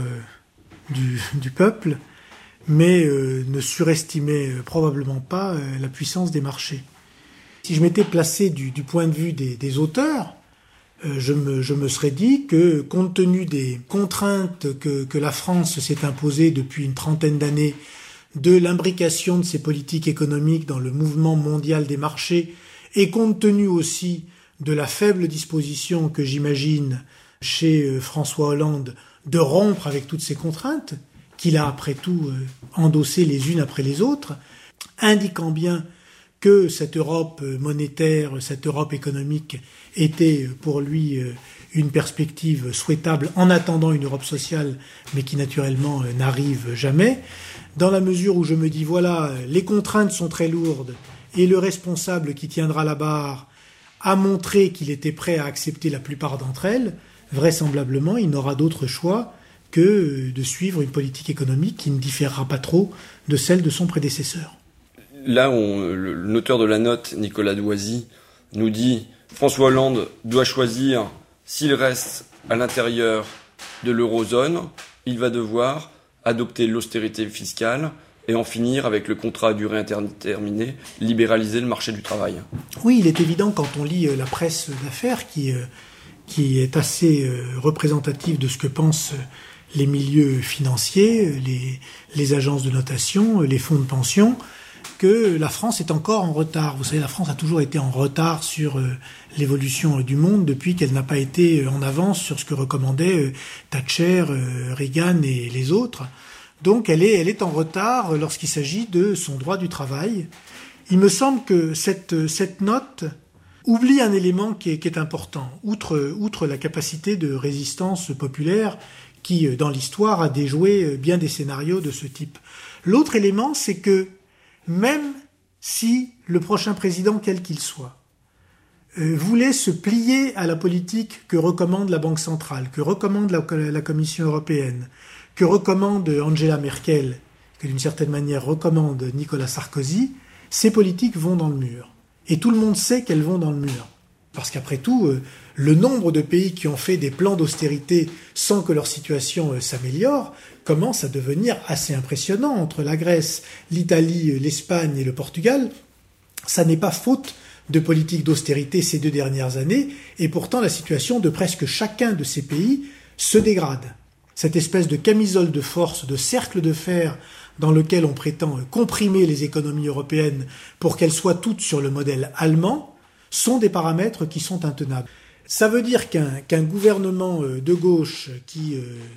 Speaker 8: du peuple, mais ne surestimait probablement pas la puissance des marchés. Si je m'étais placé du point de vue des auteurs, je me serais dit que, compte tenu des contraintes que la France s'est imposée depuis une trentaine d'années, de l'imbrication de ses politiques économiques dans le mouvement mondial des marchés, et compte tenu aussi de la faible disposition que j'imagine chez François Hollande de rompre avec toutes ces contraintes, qu'il a après tout endossées les unes après les autres, indiquant bien que cette Europe monétaire, cette Europe économique était pour lui une perspective souhaitable en attendant une Europe sociale, mais qui naturellement n'arrive jamais. Dans la mesure où je me dis, voilà, les contraintes sont très lourdes et le responsable qui tiendra la barre a montré qu'il était prêt à accepter la plupart d'entre elles, vraisemblablement, il n'aura d'autre choix que de suivre une politique économique qui ne différera pas trop de celle de son prédécesseur.
Speaker 6: Là, l'auteur de la note, Nicolas Doisy, nous dit François Hollande doit choisir s'il reste à l'intérieur de l'eurozone, il va devoir adopter l'austérité fiscale et en finir avec le contrat à durée indéterminée, libéraliser le marché du travail.
Speaker 8: Oui, il est évident quand on lit la presse d'affaires qui est assez représentative de ce que pensent les milieux financiers, les agences de notation, les fonds de pension, que la France est encore en retard. Vous savez, la France a toujours été en retard sur l'évolution du monde depuis qu'elle n'a pas été en avance sur ce que recommandaient Thatcher, Reagan et les autres. Donc elle est en retard lorsqu'il s'agit de son droit du travail. Il me semble que cette note oublie un élément qui est important, outre la capacité de résistance populaire qui, dans l'histoire, a déjoué bien des scénarios de ce type. L'autre élément, c'est que même si le prochain président, quel qu'il soit, voulait se plier à la politique que recommande la Banque centrale, que recommande la Commission européenne, que recommande Angela Merkel, que d'une certaine manière recommande Nicolas Sarkozy, ces politiques vont dans le mur. Et tout le monde sait qu'elles vont dans le mur. Parce qu'après tout, le nombre de pays qui ont fait des plans d'austérité sans que leur situation s'améliore commence à devenir assez impressionnant. Entre la Grèce, l'Italie, l'Espagne et le Portugal, ça n'est pas faute de politique d'austérité ces 2 dernières années, et pourtant la situation de presque chacun de ces pays se dégrade. Cette espèce de camisole de force, de cercle de fer dans lequel on prétend comprimer les économies européennes pour qu'elles soient toutes sur le modèle allemand, sont des paramètres qui sont intenables. Ça veut dire qu'un gouvernement de gauche qui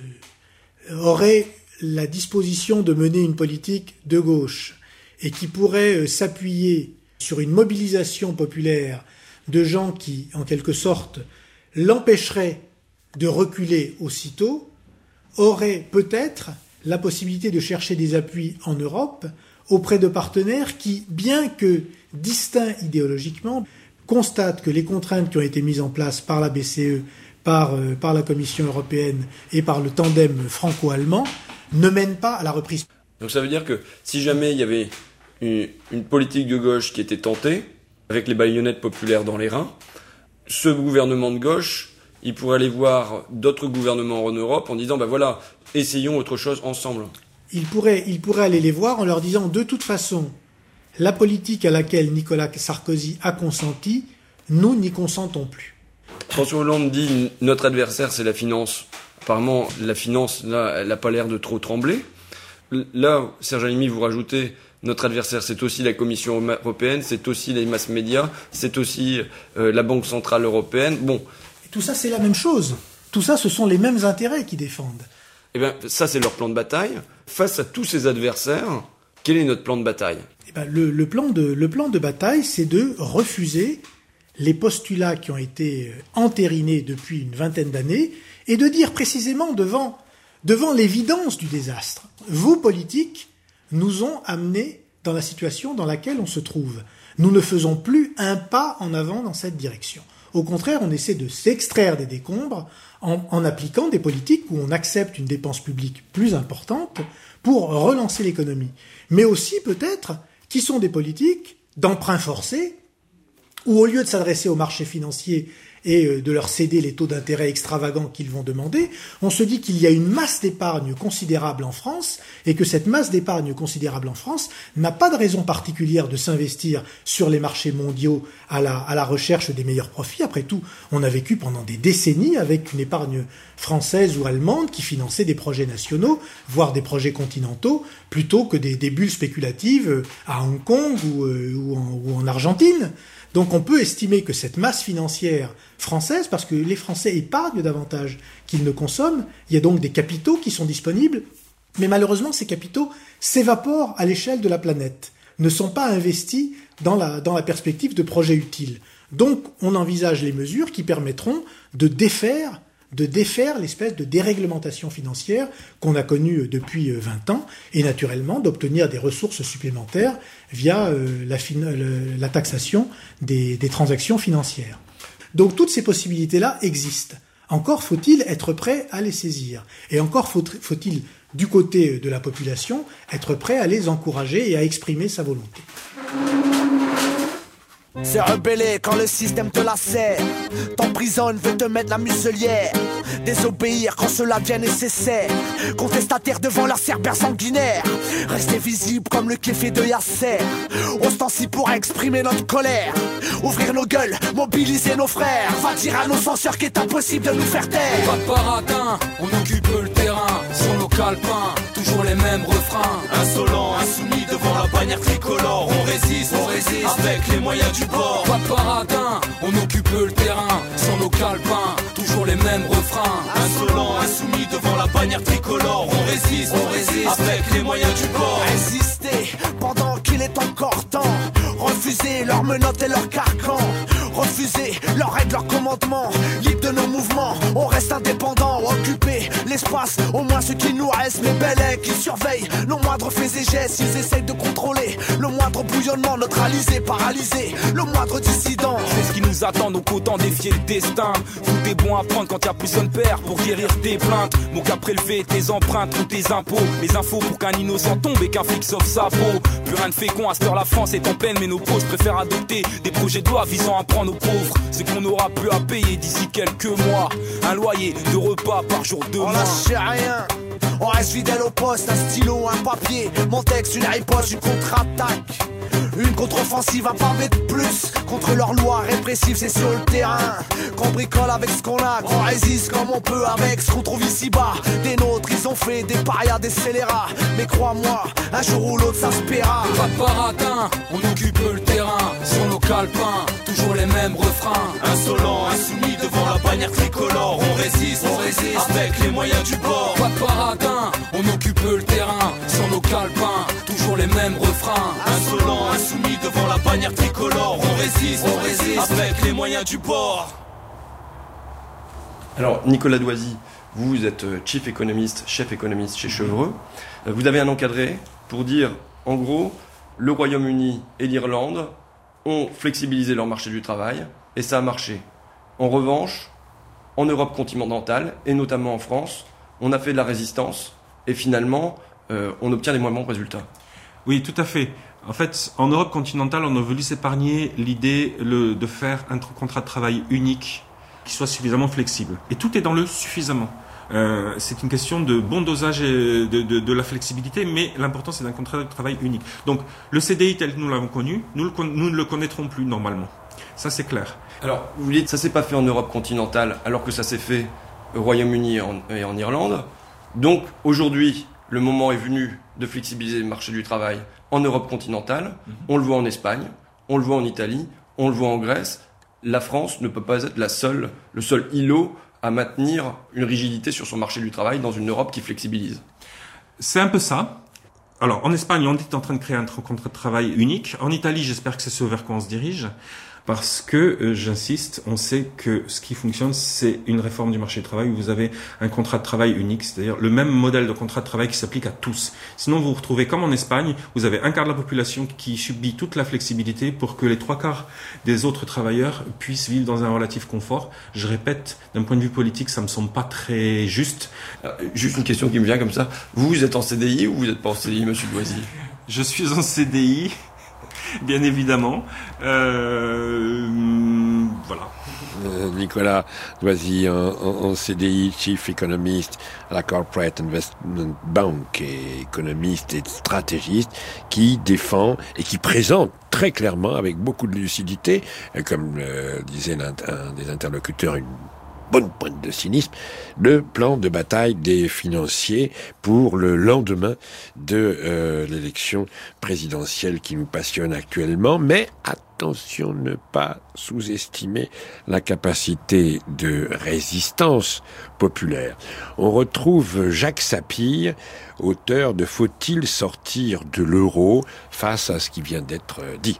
Speaker 8: aurait la disposition de mener une politique de gauche et qui pourrait s'appuyer sur une mobilisation populaire de gens qui, en quelque sorte, l'empêcheraient de reculer aussitôt, aurait peut-être la possibilité de chercher des appuis en Europe auprès de partenaires qui, bien que distincts idéologiquement, constatent que les contraintes qui ont été mises en place par la BCE, par la Commission européenne et par le tandem franco-allemand ne mènent pas à la reprise.
Speaker 6: Donc ça veut dire que si jamais il y avait une politique de gauche qui était tentée, avec les baïonnettes populaires dans les reins, ce gouvernement de gauche, il pourrait aller voir d'autres gouvernements en Europe en disant, ben voilà, essayons autre chose ensemble.
Speaker 8: Il pourrait aller les voir en leur disant, de toute façon, la politique à laquelle Nicolas Sarkozy a consenti, nous n'y consentons plus.
Speaker 6: François Hollande dit, notre adversaire c'est la finance. Apparemment, la finance, là, elle n'a pas l'air de trop trembler. Là, Serge Alimi, vous rajoutez Notre adversaire, c'est aussi la Commission européenne, c'est aussi les mass médias, c'est aussi la Banque centrale européenne. Bon.
Speaker 8: Et tout ça, c'est la même chose. Tout ça, ce sont les mêmes intérêts qu'ils défendent.
Speaker 6: Eh bien, ça, c'est leur plan de bataille. Face à tous ces adversaires, quel est notre plan de bataille ?
Speaker 8: Eh bien, le plan de bataille, c'est de refuser les postulats qui ont été entérinés depuis une vingtaine d'années et de dire précisément devant l'évidence du désastre, vous, politiques, nous ont amenés dans la situation dans laquelle on se trouve. Nous ne faisons plus un pas en avant dans cette direction. Au contraire, on essaie de s'extraire des décombres en appliquant des politiques où on accepte une dépense publique plus importante pour relancer l'économie. Mais aussi, peut-être, qui sont des politiques d'emprunt forcé, où au lieu de s'adresser aux marchés financiers et de leur céder les taux d'intérêt extravagants qu'ils vont demander, on se dit qu'il y a une masse d'épargne considérable en France et que cette masse d'épargne considérable en France n'a pas de raison particulière de s'investir sur les marchés mondiaux à la recherche des meilleurs profits. Après tout, on a vécu pendant des décennies avec une épargne française ou allemande qui finançait des projets nationaux, voire des projets continentaux, plutôt que des bulles spéculatives à Hong Kong ou en Argentine. Donc on peut estimer que cette masse financière française, parce que les Français épargnent davantage qu'ils ne consomment, il y a donc des capitaux qui sont disponibles, mais malheureusement ces capitaux s'évaporent à l'échelle de la planète, ne sont pas investis dans la perspective de projets utiles. Donc on envisage les mesures qui permettront de défaire l'espèce de déréglementation financière qu'on a connue depuis 20 ans et naturellement d'obtenir des ressources supplémentaires via la taxation des transactions financières. Donc toutes ces possibilités-là existent. Encore faut-il être prêt à les saisir. Et encore faut-il, du côté de la population, être prêt à les encourager et à exprimer sa volonté.
Speaker 7: C'est rebellé quand le système te la serre, t'emprisonne, veut te mettre la muselière. Désobéir quand cela devient nécessaire, contestataire devant la cerbère sanguinaire. Rester visible comme le kéfé de Yasser, ostensible pour exprimer notre colère. Ouvrir nos gueules, mobiliser nos frères, va dire à nos censeurs qu'il est impossible de nous faire taire.
Speaker 11: Pas de paradin, on occupe le terrain, sur nos calepins, toujours les mêmes refrains. Insolent, insoumis devant la bannière tricolore, on résiste, avec les moyens du bord. Pas de paradin, on occupe le terrain, sur nos calepins, toujours les mêmes refrains. Insolent, insoumis devant la bannière tricolore, on résiste, avec les moyens du bord.
Speaker 7: Résister pendant qu'il est encore temps, refuser leurs menottes et leurs carcans, refuser leurs règles, leurs commandements, libre de nos mouvements, on reste indépendant, occuper l'espace, au moins ce qui nous reste, mais belles qui surveillent nos moindres faits et gestes, ils essayent de contrôler le moindre bouillonnement, neutraliser, paralyser le moindre dissident.
Speaker 11: C'est ce qui nous attend, donc autant défier le destin. Tout est bon à prendre quand y'a plus de père pour guérir tes plaintes. Mon qu'à prélever tes empreintes ou tes impôts, les infos pour qu'un innocent tombe et qu'un flic sauve sa peau. Plus rien de fécond, à cette heure la France est en peine, mais nos pauses préfèrent adopter des projets de loi visant à prendre aux pauvres ce qu'on n'aura plus à payer d'ici quelques mois. Un loyer, 2 repas par jour, 2 mois.
Speaker 7: On lâche rien, on reste fidèle au poste, un stylo, un papier, mon texte, une riposte, une contre-attaque. Une contre-offensive, un pavé de plus contre leurs lois répressives, c'est sur le terrain qu'on bricole avec ce qu'on a, qu'on résiste comme on peut avec ce qu'on trouve ici-bas. Des nôtres, ils ont fait des parias, des scélérats, mais crois-moi, un jour ou l'autre ça se paiera.
Speaker 11: Pas de paradin, on occupe le terrain, sur nos calepins, toujours les mêmes refrains. Insolent, insoumis devant la bannière tricolore, on résiste, avec les moyens du bord. Pas de paradin, on occupe le terrain, sur nos calepins, toujours les mêmes refrains. Insolent, insoumis devant la bannière tricolore, on résiste, avec les moyens du bord.
Speaker 6: Alors, Nicolas Doisy, vous êtes chef économiste chez Chevreux. Vous avez un encadré pour dire, en gros, le Royaume-Uni et l'Irlande ont flexibilisé leur marché du travail, et ça a marché. En revanche, en Europe continentale, et notamment en France, on a fait de la résistance, et finalement, on obtient des moins bons résultats.
Speaker 16: Oui, tout à fait. En fait, en Europe continentale, on a voulu s'épargner l'idée de faire un contrat de travail unique qui soit suffisamment flexible. Et tout est dans le suffisamment. C'est une question de bon dosage et de la flexibilité, mais l'important c'est d'un contrat de travail unique. Donc le CDI tel que nous l'avons connu, nous ne le connaîtrons plus normalement. Ça c'est clair.
Speaker 6: Alors vous dites ça s'est pas fait en Europe continentale alors que ça s'est fait au Royaume-Uni et en Irlande. Donc aujourd'hui le moment est venu de flexibiliser le marché du travail en Europe continentale, on le voit en Espagne, on le voit en Italie, on le voit en Grèce. La France ne peut pas être le seul îlot à maintenir une rigidité sur son marché du travail dans une Europe qui flexibilise.
Speaker 16: C'est un peu ça. Alors, en Espagne, on est en train de créer un contrat de travail unique. En Italie, j'espère que c'est ce vers quoi on se dirige. Parce que, j'insiste, on sait que ce qui fonctionne, c'est une réforme du marché du travail où vous avez un contrat de travail unique, c'est-à-dire le même modèle de contrat de travail qui s'applique à tous. Sinon, vous vous retrouvez comme en Espagne, vous avez un quart de la population qui subit toute la flexibilité pour que les 3/4 des autres travailleurs puissent vivre dans un relatif confort. Je répète, d'un point de vue politique, ça me semble pas très juste.
Speaker 6: Juste une question qui me vient comme ça. Vous êtes en CDI ou vous n'êtes pas en CDI, monsieur Doisy?
Speaker 16: Je suis en CDI. Bien évidemment. Voilà.
Speaker 10: Nicolas Doisy, en CDI, Chief Economist à la Corporate Investment Bank et économiste et stratégiste qui défend et qui présente très clairement, avec beaucoup de lucidité, comme disait un des interlocuteurs, une bonne pointe de cynisme, le plan de bataille des financiers pour le lendemain de l'élection présidentielle qui nous passionne actuellement. Mais attention, ne pas sous-estimer la capacité de résistance populaire. On retrouve Jacques Sapir, auteur de « Faut-il sortir de l'euro » face à ce qui vient d'être dit.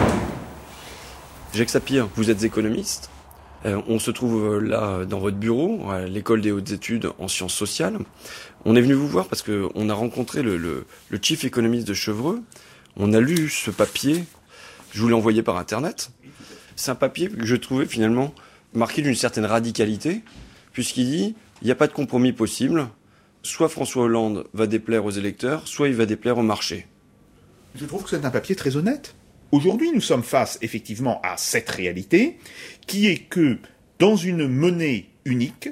Speaker 6: Jacques Sapir, vous êtes économiste. On se trouve là dans votre bureau, à l'école des hautes études en sciences sociales. On est venu vous voir parce que on a rencontré le chief économiste de Chevreux. On a lu ce papier. Je vous l'ai envoyé par Internet. C'est un papier que je trouvais finalement marqué d'une certaine radicalité, puisqu'il dit il n'y a pas de compromis possible. Soit François Hollande va déplaire aux électeurs, soit il va déplaire au marché.
Speaker 17: Je trouve que c'est un papier très honnête. Aujourd'hui, nous sommes face effectivement à cette réalité qui est que dans une monnaie unique,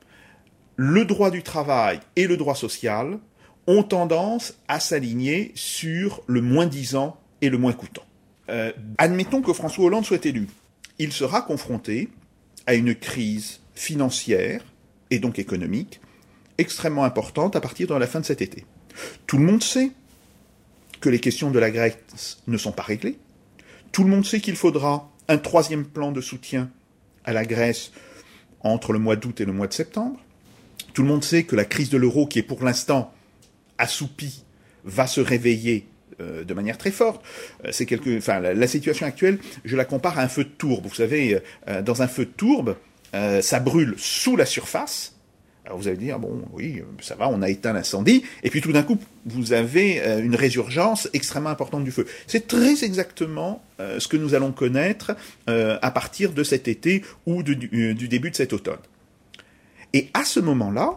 Speaker 17: le droit du travail et le droit social ont tendance à s'aligner sur le moins-disant et le moins coûtant. Admettons que François Hollande soit élu. Il sera confronté à une crise financière et donc économique extrêmement importante à partir de la fin de cet été. Tout le monde sait que les questions de la Grèce ne sont pas réglées. Tout le monde sait qu'il faudra un 3e plan de soutien à la Grèce entre le mois d'août et le mois de septembre. Tout le monde sait que la crise de l'euro, qui est pour l'instant assoupie, va se réveiller de manière très forte. La situation actuelle, je la compare à un feu de tourbe. Vous savez, dans un feu de tourbe, ça brûle sous la surface. Alors vous allez dire, bon, oui, ça va, on a éteint l'incendie, et puis tout d'un coup, vous avez une résurgence extrêmement importante du feu. C'est très exactement ce que nous allons connaître à partir de cet été ou du début de cet automne. Et à ce moment-là,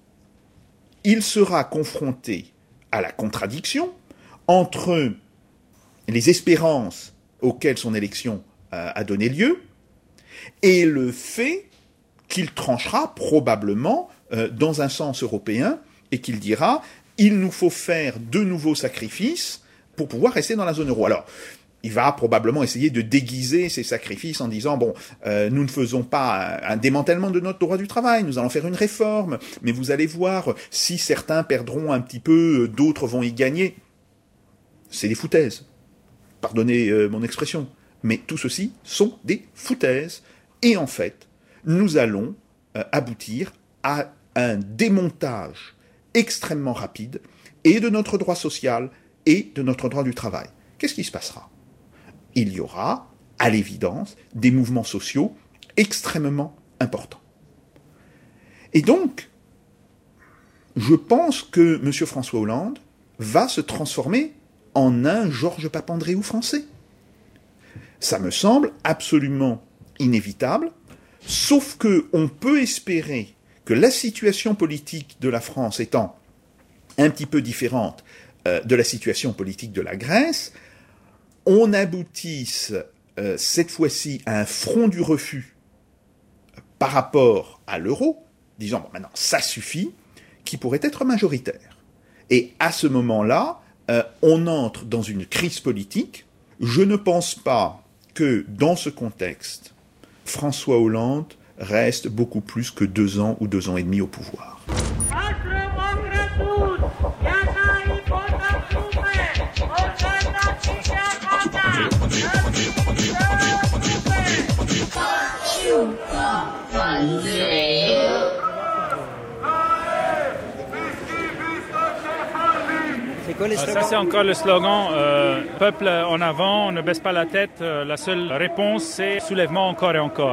Speaker 17: il sera confronté à la contradiction entre les espérances auxquelles son élection a donné lieu et le fait qu'il tranchera probablement dans un sens européen et qu'il dira « il nous faut faire de nouveaux sacrifices pour pouvoir rester dans la zone euro ». Alors, il va probablement essayer de déguiser ces sacrifices en disant « bon, nous ne faisons pas un démantèlement de notre droit du travail, nous allons faire une réforme, mais vous allez voir, si certains perdront un petit peu, d'autres vont y gagner ». C'est des foutaises. Pardonnez mon expression. Mais tout ceci sont des foutaises. Et en fait, nous allons aboutir à un démontage extrêmement rapide et de notre droit social et de notre droit du travail. Qu'est-ce qui se passera ? Il y aura, à l'évidence, des mouvements sociaux extrêmement importants. Et donc, je pense que M. François Hollande va se transformer en un Georges Papandréou français. Ça me semble absolument inévitable, sauf qu'on peut espérer que la situation politique de la France étant un petit peu différente de la situation politique de la Grèce, on aboutisse cette fois-ci à un front du refus par rapport à l'euro, disant bon, maintenant ça suffit, qui pourrait être majoritaire. Et à ce moment-là, on entre dans une crise politique. Je ne pense pas que dans ce contexte, François Hollande reste beaucoup plus que 2 ans ou 2 ans et demi au pouvoir.
Speaker 2: Nostru mongre pus, iată importanțume, orice
Speaker 5: quoi les slogans?
Speaker 9: Ça c'est encore le slogan peuple en avant, on ne baisse pas la tête. La seule réponse c'est soulèvement encore et encore.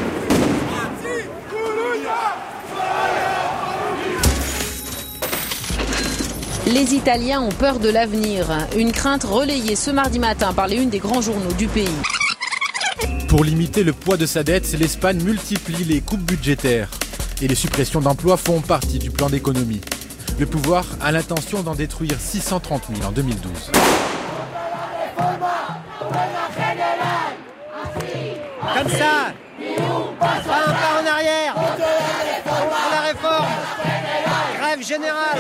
Speaker 12: Les Italiens ont peur de l'avenir. Une crainte relayée ce mardi matin par les unes des grands journaux du pays.
Speaker 13: Pour limiter le poids de sa dette, l'Espagne multiplie les coupes budgétaires. Et les suppressions d'emplois font partie du plan d'économie. Le pouvoir a l'intention d'en détruire 630 000 en 2012.
Speaker 5: Comme ça, pas un pas en arrière. Pour la réforme, grève générale.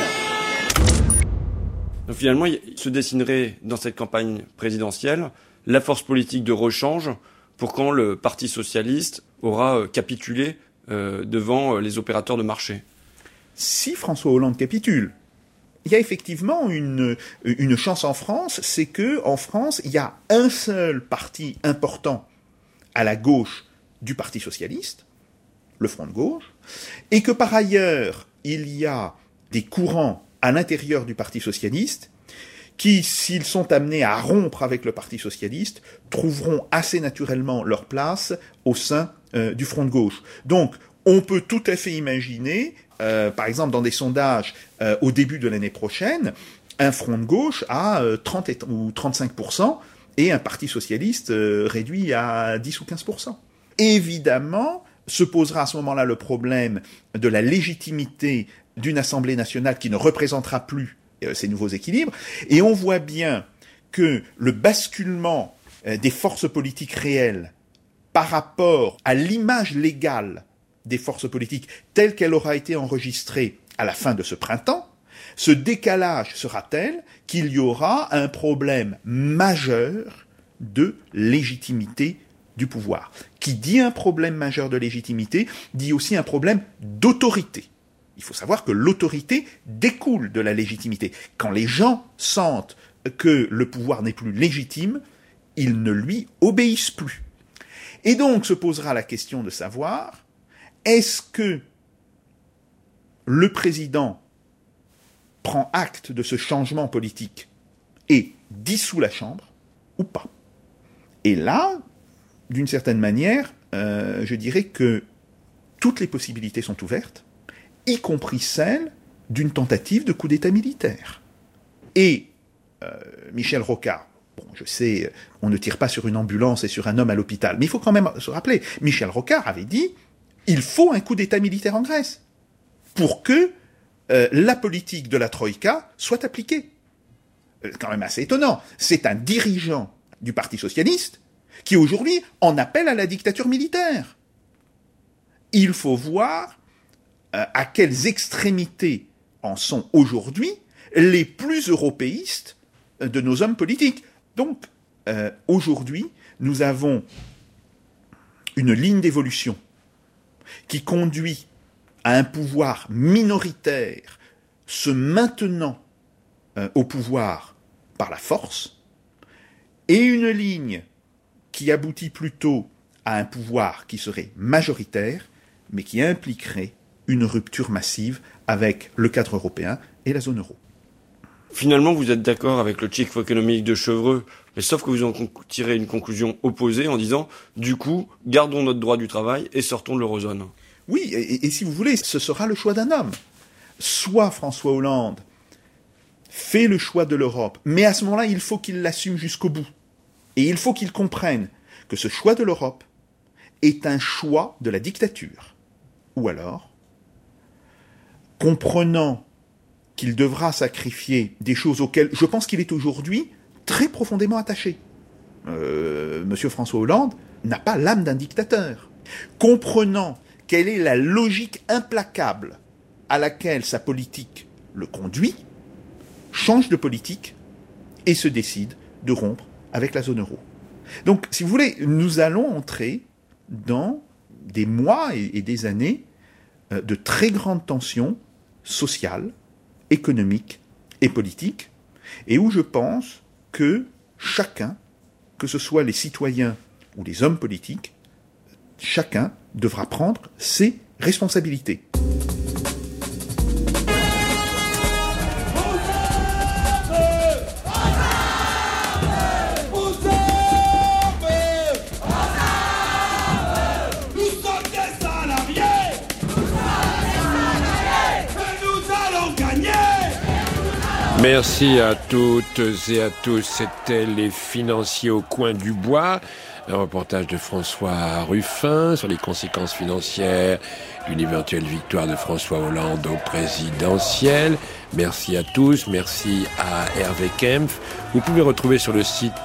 Speaker 6: Donc finalement, il se dessinerait dans cette campagne présidentielle la force politique de rechange pour quand le Parti socialiste aura capitulé devant les opérateurs de marché.
Speaker 17: Si François Hollande capitule, il y a effectivement une chance en France, c'est que en France, il y a un seul parti important à la gauche du Parti socialiste, le Front de gauche, et que par ailleurs, il y a des courants à l'intérieur du Parti socialiste qui, s'ils sont amenés à rompre avec le Parti socialiste, trouveront assez naturellement leur place au sein du Front de gauche. Donc, on peut tout à fait imaginer, par exemple dans des sondages au début de l'année prochaine, un Front de gauche à 30 ou 35% et un Parti socialiste réduit à 10 ou 15%. Évidemment, se posera à ce moment-là le problème de la légitimité d'une Assemblée nationale qui ne représentera plus ces nouveaux équilibres, et on voit bien que le basculement des forces politiques réelles par rapport à l'image légale des forces politiques telle qu'elle aura été enregistrée à la fin de ce printemps, ce décalage sera tel qu'il y aura un problème majeur de légitimité du pouvoir. Qui dit un problème majeur de légitimité, dit aussi un problème d'autorité. Il faut savoir que l'autorité découle de la légitimité. Quand les gens sentent que le pouvoir n'est plus légitime, ils ne lui obéissent plus. Et donc se posera la question de savoir, est-ce que le président prend acte de ce changement politique et dissout la Chambre ou pas? Et là, d'une certaine manière, je dirais que toutes les possibilités sont ouvertes, y compris celle d'une tentative de coup d'État militaire. Et Michel Rocard, bon, je sais, on ne tire pas sur une ambulance et sur un homme à l'hôpital, mais il faut quand même se rappeler, Michel Rocard avait dit, il faut un coup d'État militaire en Grèce pour que la politique de la Troïka soit appliquée. C'est quand même assez étonnant. C'est un dirigeant du Parti socialiste qui aujourd'hui en appelle à la dictature militaire. Il faut voir à quelles extrémités en sont aujourd'hui les plus européistes de nos hommes politiques. Donc, aujourd'hui, nous avons une ligne d'évolution qui conduit à un pouvoir minoritaire se maintenant au pouvoir par la force, et une ligne qui aboutit plutôt à un pouvoir qui serait majoritaire, mais qui impliquerait une rupture massive avec le cadre européen et la zone euro.
Speaker 6: Finalement, vous êtes d'accord avec le chiffre économique de Chevreux, mais sauf que vous en tirez une conclusion opposée en disant, du coup, gardons notre droit du travail et sortons de l'eurozone.
Speaker 17: Oui, et si vous voulez, ce sera le choix d'un homme. Soit François Hollande fait le choix de l'Europe, mais à ce moment-là, il faut qu'il l'assume jusqu'au bout. Et il faut qu'il comprenne que ce choix de l'Europe est un choix de la dictature. Ou alors, comprenant qu'il devra sacrifier des choses auxquelles je pense qu'il est aujourd'hui très profondément attaché. Monsieur François Hollande n'a pas l'âme d'un dictateur. Comprenant quelle est la logique implacable à laquelle sa politique le conduit, change de politique et se décide de rompre avec la zone euro. Donc, si vous voulez, nous allons entrer dans des mois et des années de très grandes tensions sociales, économiques et politiques, et où je pense que chacun, que ce soit les citoyens ou les hommes politiques, chacun devra prendre ses responsabilités.
Speaker 10: Merci à toutes et à tous. C'était les financiers au coin du bois. Un reportage de François Ruffin sur les conséquences financières d'une éventuelle victoire de François Hollande au présidentiel. Merci à tous, merci à Hervé Kempf. Vous pouvez retrouver sur le site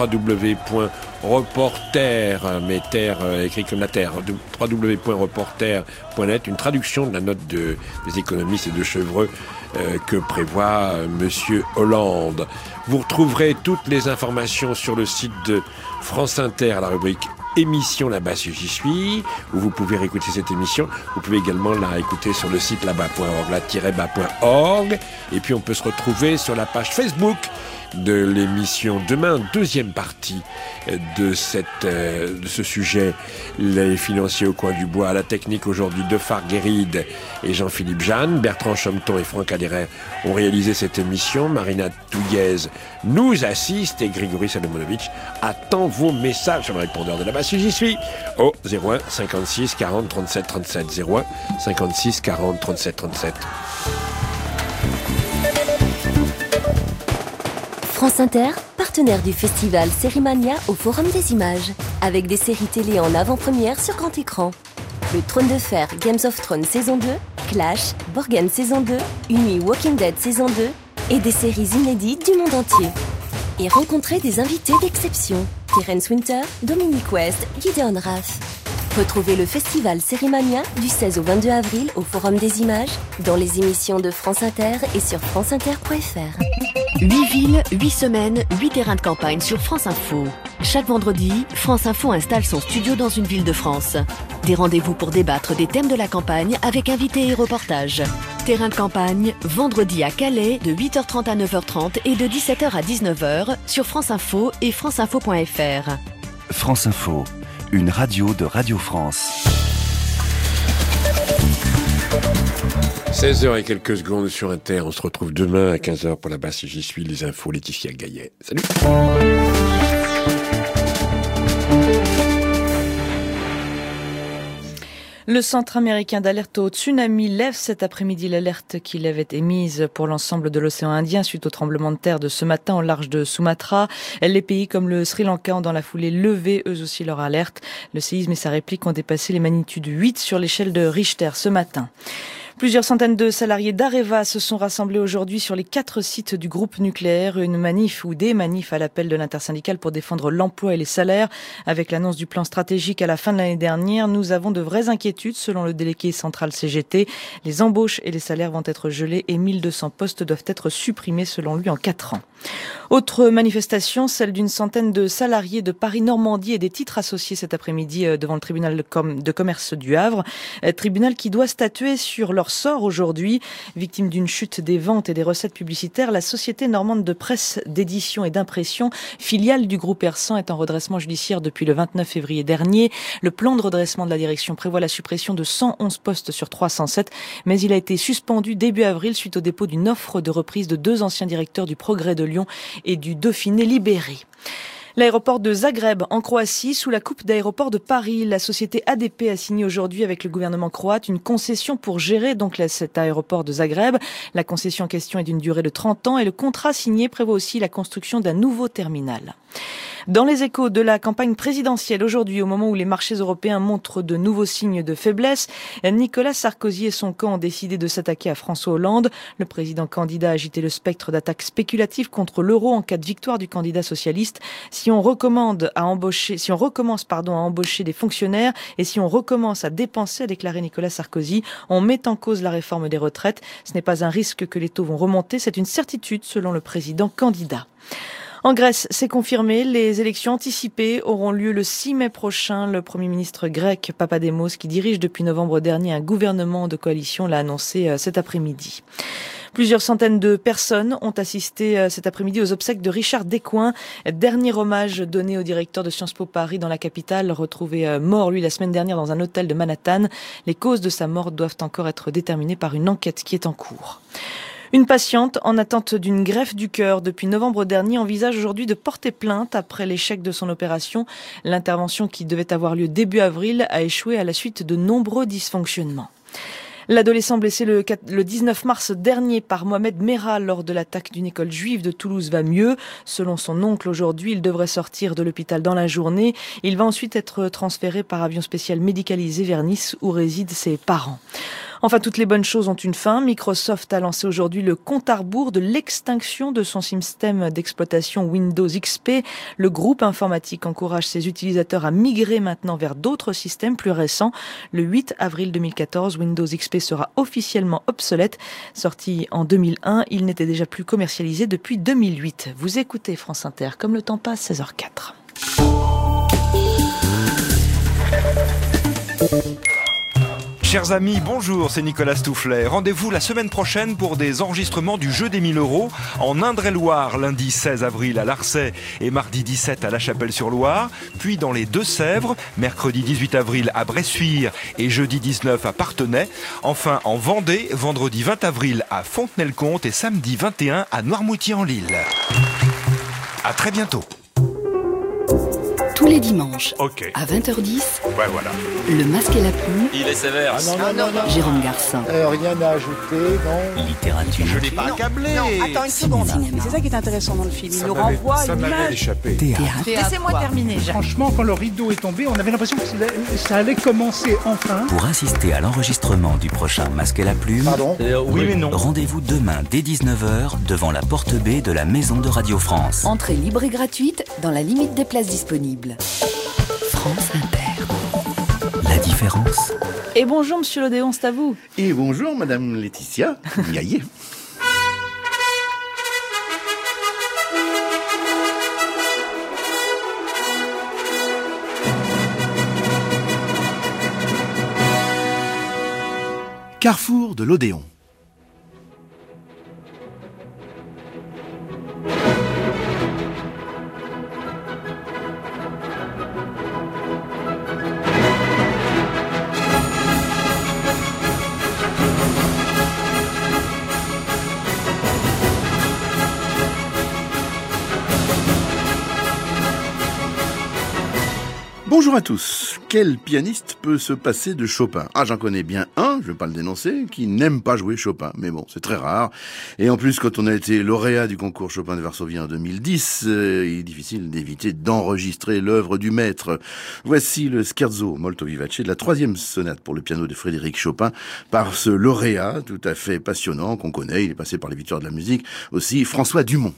Speaker 10: www.reporter, mais terre écrit comme la terre, www.reporter.net, une traduction de la note des économistes et de Chevreux que prévoit Monsieur Hollande. Vous retrouverez toutes les informations sur le site de France Inter à la rubrique émission là-bas si j'y suis, où vous pouvez réécouter cette émission. Vous pouvez également la réécouter sur le site là-bas.org, là-bas.org. Et puis on peut se retrouver sur la page Facebook de l'émission demain, deuxième partie de ce sujet, les financiers au coin du bois. À la technique aujourd'hui de Farguéride et Jean-Philippe Jeanne, Bertrand Chomton et Franck Adhéret ont réalisé cette émission. Marina Touillez nous assiste et Grigory Salomonovitch attend vos messages sur le répondeur de là-bas si j'y suis au 01 56 40 37 37 01 56 40 37 37.
Speaker 14: France Inter, partenaire du festival Sérimania au Forum des Images, avec des séries télé en avant-première sur grand écran. Le Trône de Fer, Games of Thrones saison 2, Clash, Borgen saison 2, Une nuit Walking Dead saison 2, et des séries inédites du monde entier. Et rencontrez des invités d'exception, Terence Winter, Dominic West, Gideon Raff. Retrouvez le festival Sérimania du 16 au 22 avril au Forum des Images, dans les émissions de France Inter et sur franceinter.fr.
Speaker 18: 8 villes, 8 semaines, 8 terrains de campagne sur France Info. Chaque vendredi, France Info installe son studio dans une ville de France. Des rendez-vous pour débattre des thèmes de la campagne avec invités et reportages. Terrain de campagne, vendredi à Calais, de 8h30 à 9h30 et de 17h à 19h sur France Info et franceinfo.fr.
Speaker 20: France Info, une radio de Radio France.
Speaker 10: 16h et quelques secondes sur Inter. On se retrouve demain à 15h pour la base si j'y suis. Les infos, Laetitia Gaillet. Salut.
Speaker 24: Le Centre américain d'alerte au tsunami lève cet après-midi l'alerte qu'il avait émise pour l'ensemble de l'océan Indien suite au tremblement de terre de ce matin au large de Sumatra. Les pays comme le Sri Lanka ont dans la foulée levé eux aussi leur alerte. Le séisme et sa réplique ont dépassé les magnitudes 8 sur l'échelle de Richter ce matin. Plusieurs centaines de salariés d'Areva se sont rassemblés aujourd'hui sur les 4 sites du groupe nucléaire. Une manif ou des manifs à l'appel de l'intersyndicale pour défendre l'emploi et les salaires. Avec l'annonce du plan stratégique à la fin de l'année dernière, nous avons de vraies inquiétudes selon le délégué central CGT. Les embauches et les salaires vont être gelés et 1200 postes doivent être supprimés selon lui en 4 ans. Autre manifestation, celle d'une centaine de salariés de Paris-Normandie et des titres associés cet après-midi devant le tribunal de commerce du Havre. Tribunal qui doit statuer sur leur sort aujourd'hui. Victime d'une chute des ventes et des recettes publicitaires, la société normande de presse, d'édition et d'impression, filiale du groupe Hersant, est en redressement judiciaire depuis le 29 février dernier. Le plan de redressement de la direction prévoit la suppression de 111 postes sur 307, mais il a été suspendu début avril suite au dépôt d'une offre de reprise de 2 anciens directeurs du Progrès de Lyon et du Dauphiné libéré. L'aéroport de Zagreb, en Croatie, sous la coupe d'aéroports de Paris, la société ADP a signé aujourd'hui avec le gouvernement croate une concession pour gérer donc cet aéroport de Zagreb. La concession en question est d'une durée de 30 ans et le contrat signé prévoit aussi la construction d'un nouveau terminal. Dans les échos de la campagne présidentielle aujourd'hui, au moment où les marchés européens montrent de nouveaux signes de faiblesse, Nicolas Sarkozy et son camp ont décidé de s'attaquer à François Hollande. Le président candidat a agité le spectre d'attaques spéculatives contre l'euro en cas de victoire du candidat socialiste. Si on recommence à embaucher des fonctionnaires et si on recommence à dépenser, a déclaré Nicolas Sarkozy, on met en cause la réforme des retraites. Ce n'est pas un risque que les taux vont remonter, c'est une certitude selon le président candidat. En Grèce, c'est confirmé, les élections anticipées auront lieu le 6 mai prochain. Le Premier ministre grec Papademos, qui dirige depuis novembre dernier un gouvernement de coalition, l'a annoncé cet après-midi. Plusieurs centaines de personnes ont assisté cet après-midi aux obsèques de Richard Descoings, dernier hommage donné au directeur de Sciences Po Paris dans la capitale, retrouvé mort, lui, la semaine dernière dans un hôtel de Manhattan. Les causes de sa mort doivent encore être déterminées par une enquête qui est en cours. Une patiente en attente d'une greffe du cœur depuis novembre dernier envisage aujourd'hui de porter plainte après l'échec de son opération. L'intervention qui devait avoir lieu début avril a échoué à la suite de nombreux dysfonctionnements. L'adolescent blessé le 19 mars dernier par Mohamed Merah lors de l'attaque d'une école juive de Toulouse va mieux. Selon son oncle, aujourd'hui, il devrait sortir de l'hôpital dans la journée. Il va ensuite être transféré par avion spécial médicalisé vers Nice où résident ses parents. Enfin, toutes les bonnes choses ont une fin. Microsoft a lancé aujourd'hui le compte à rebours de l'extinction de son système d'exploitation Windows XP. Le groupe informatique encourage ses utilisateurs à migrer maintenant vers d'autres systèmes plus récents. Le 8 avril 2014, Windows XP sera officiellement obsolète. Sorti en 2001, il n'était déjà plus commercialisé depuis 2008. Vous écoutez France Inter, comme le temps passe, 16h04.
Speaker 1: Chers amis, bonjour, c'est Nicolas Stoufflet. Rendez-vous la semaine prochaine pour des enregistrements du Jeu des 1000 € en Indre-et-Loire, lundi 16 avril à Larçay et mardi 17 à La Chapelle-sur-Loire, puis dans les Deux-Sèvres, mercredi 18 avril à Bressuire et jeudi 19 à Parthenay, enfin en Vendée, vendredi 20 avril à Fontenay-le-Comte et samedi 21 à Noirmoutier-en-l'Île. À très bientôt.
Speaker 18: Tous les dimanches,
Speaker 1: à
Speaker 18: 20h10,
Speaker 1: ouais, voilà.
Speaker 18: Le Masque et la Plume.
Speaker 23: Il est sévère.
Speaker 18: Non. Jérôme Garcin.
Speaker 3: Rien à ajouter, non.
Speaker 18: Littérature.
Speaker 3: Je l'ai pas accablé.
Speaker 19: Non, attends une seconde. C'est ça qui est intéressant dans le film. Il nous renvoie à une image.
Speaker 18: Théâtre.
Speaker 19: Laissez-moi terminer.
Speaker 22: Franchement, quand le rideau est tombé, on avait l'impression que ça allait commencer enfin.
Speaker 25: Pour assister à l'enregistrement du prochain Masque et la Plume,
Speaker 1: oui mais non.
Speaker 25: Rendez-vous demain dès 19h devant la porte B de la Maison de Radio France.
Speaker 18: Entrée libre et gratuite dans la limite des places disponibles. France Inter.
Speaker 25: La différence.
Speaker 24: Et bonjour Monsieur Lodéon, c'est à vous.
Speaker 26: Et bonjour Madame Laetitia. Yaye. Carrefour de l'Odéon. Bonjour à tous. Quel pianiste peut se passer de Chopin? Ah, j'en connais bien un, je vais pas le dénoncer, qui n'aime pas jouer Chopin. Mais bon, c'est très rare. Et en plus, quand on a été lauréat du concours Chopin de Varsovie en 2010, il est difficile d'éviter d'enregistrer l'œuvre du maître. Voici le scherzo molto vivace de la 3e sonate pour le piano de Frédéric Chopin par ce lauréat tout à fait passionnant qu'on connaît. Il est passé par les victoires de la musique aussi, François Dumont.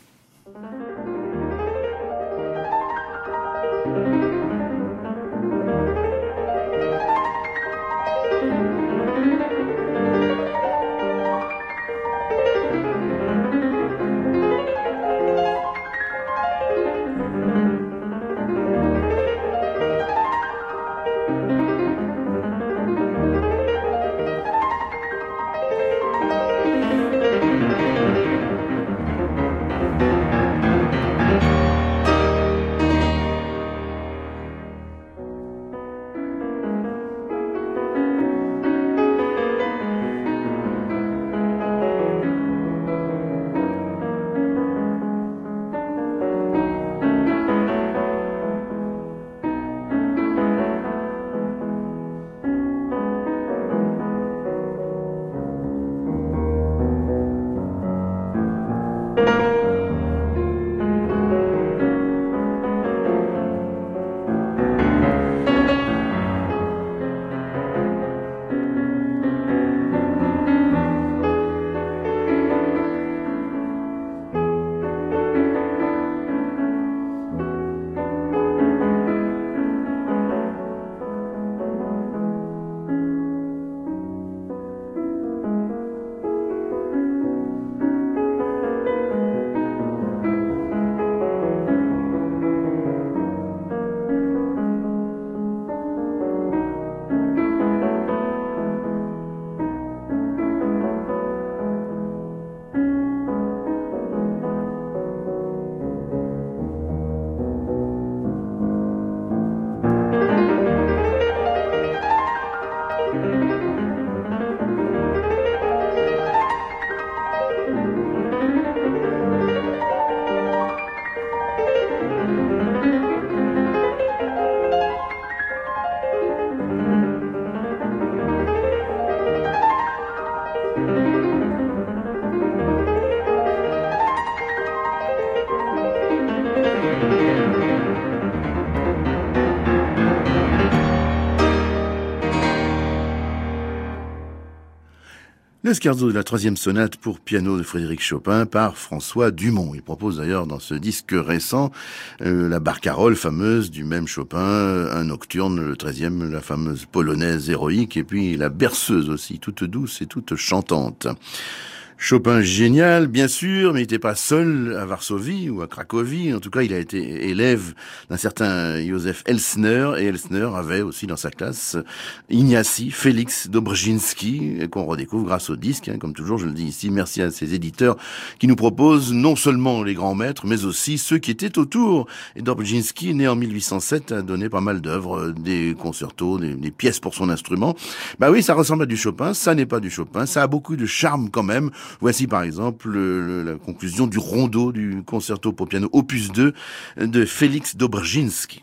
Speaker 26: Le scherzo de la 3e sonate pour piano de Frédéric Chopin par François Dumont. Il propose d'ailleurs dans ce disque récent la barcarolle fameuse du même Chopin, un nocturne, le 13e, la fameuse polonaise héroïque, et puis la berceuse aussi, toute douce et toute chantante. Chopin génial, bien sûr, mais il n'était pas seul à Varsovie ou à Cracovie. En tout cas, il a été élève d'un certain Józef Elsner, et Elsner avait aussi dans sa classe Ignacy Félix Dobrzyński, qu'on redécouvre grâce au disque, comme toujours, je le dis ici. Merci à ces éditeurs qui nous proposent non seulement les grands maîtres, mais aussi ceux qui étaient autour. Et Dobrzyński, né en 1807, a donné pas mal d'œuvres, des concertos, des pièces pour son instrument. Bah oui, ça ressemble à du Chopin, ça n'est pas du Chopin, ça a beaucoup de charme quand même. Voici par exemple la conclusion du rondo du concerto pour piano opus 2 de Félix Dobrzyński.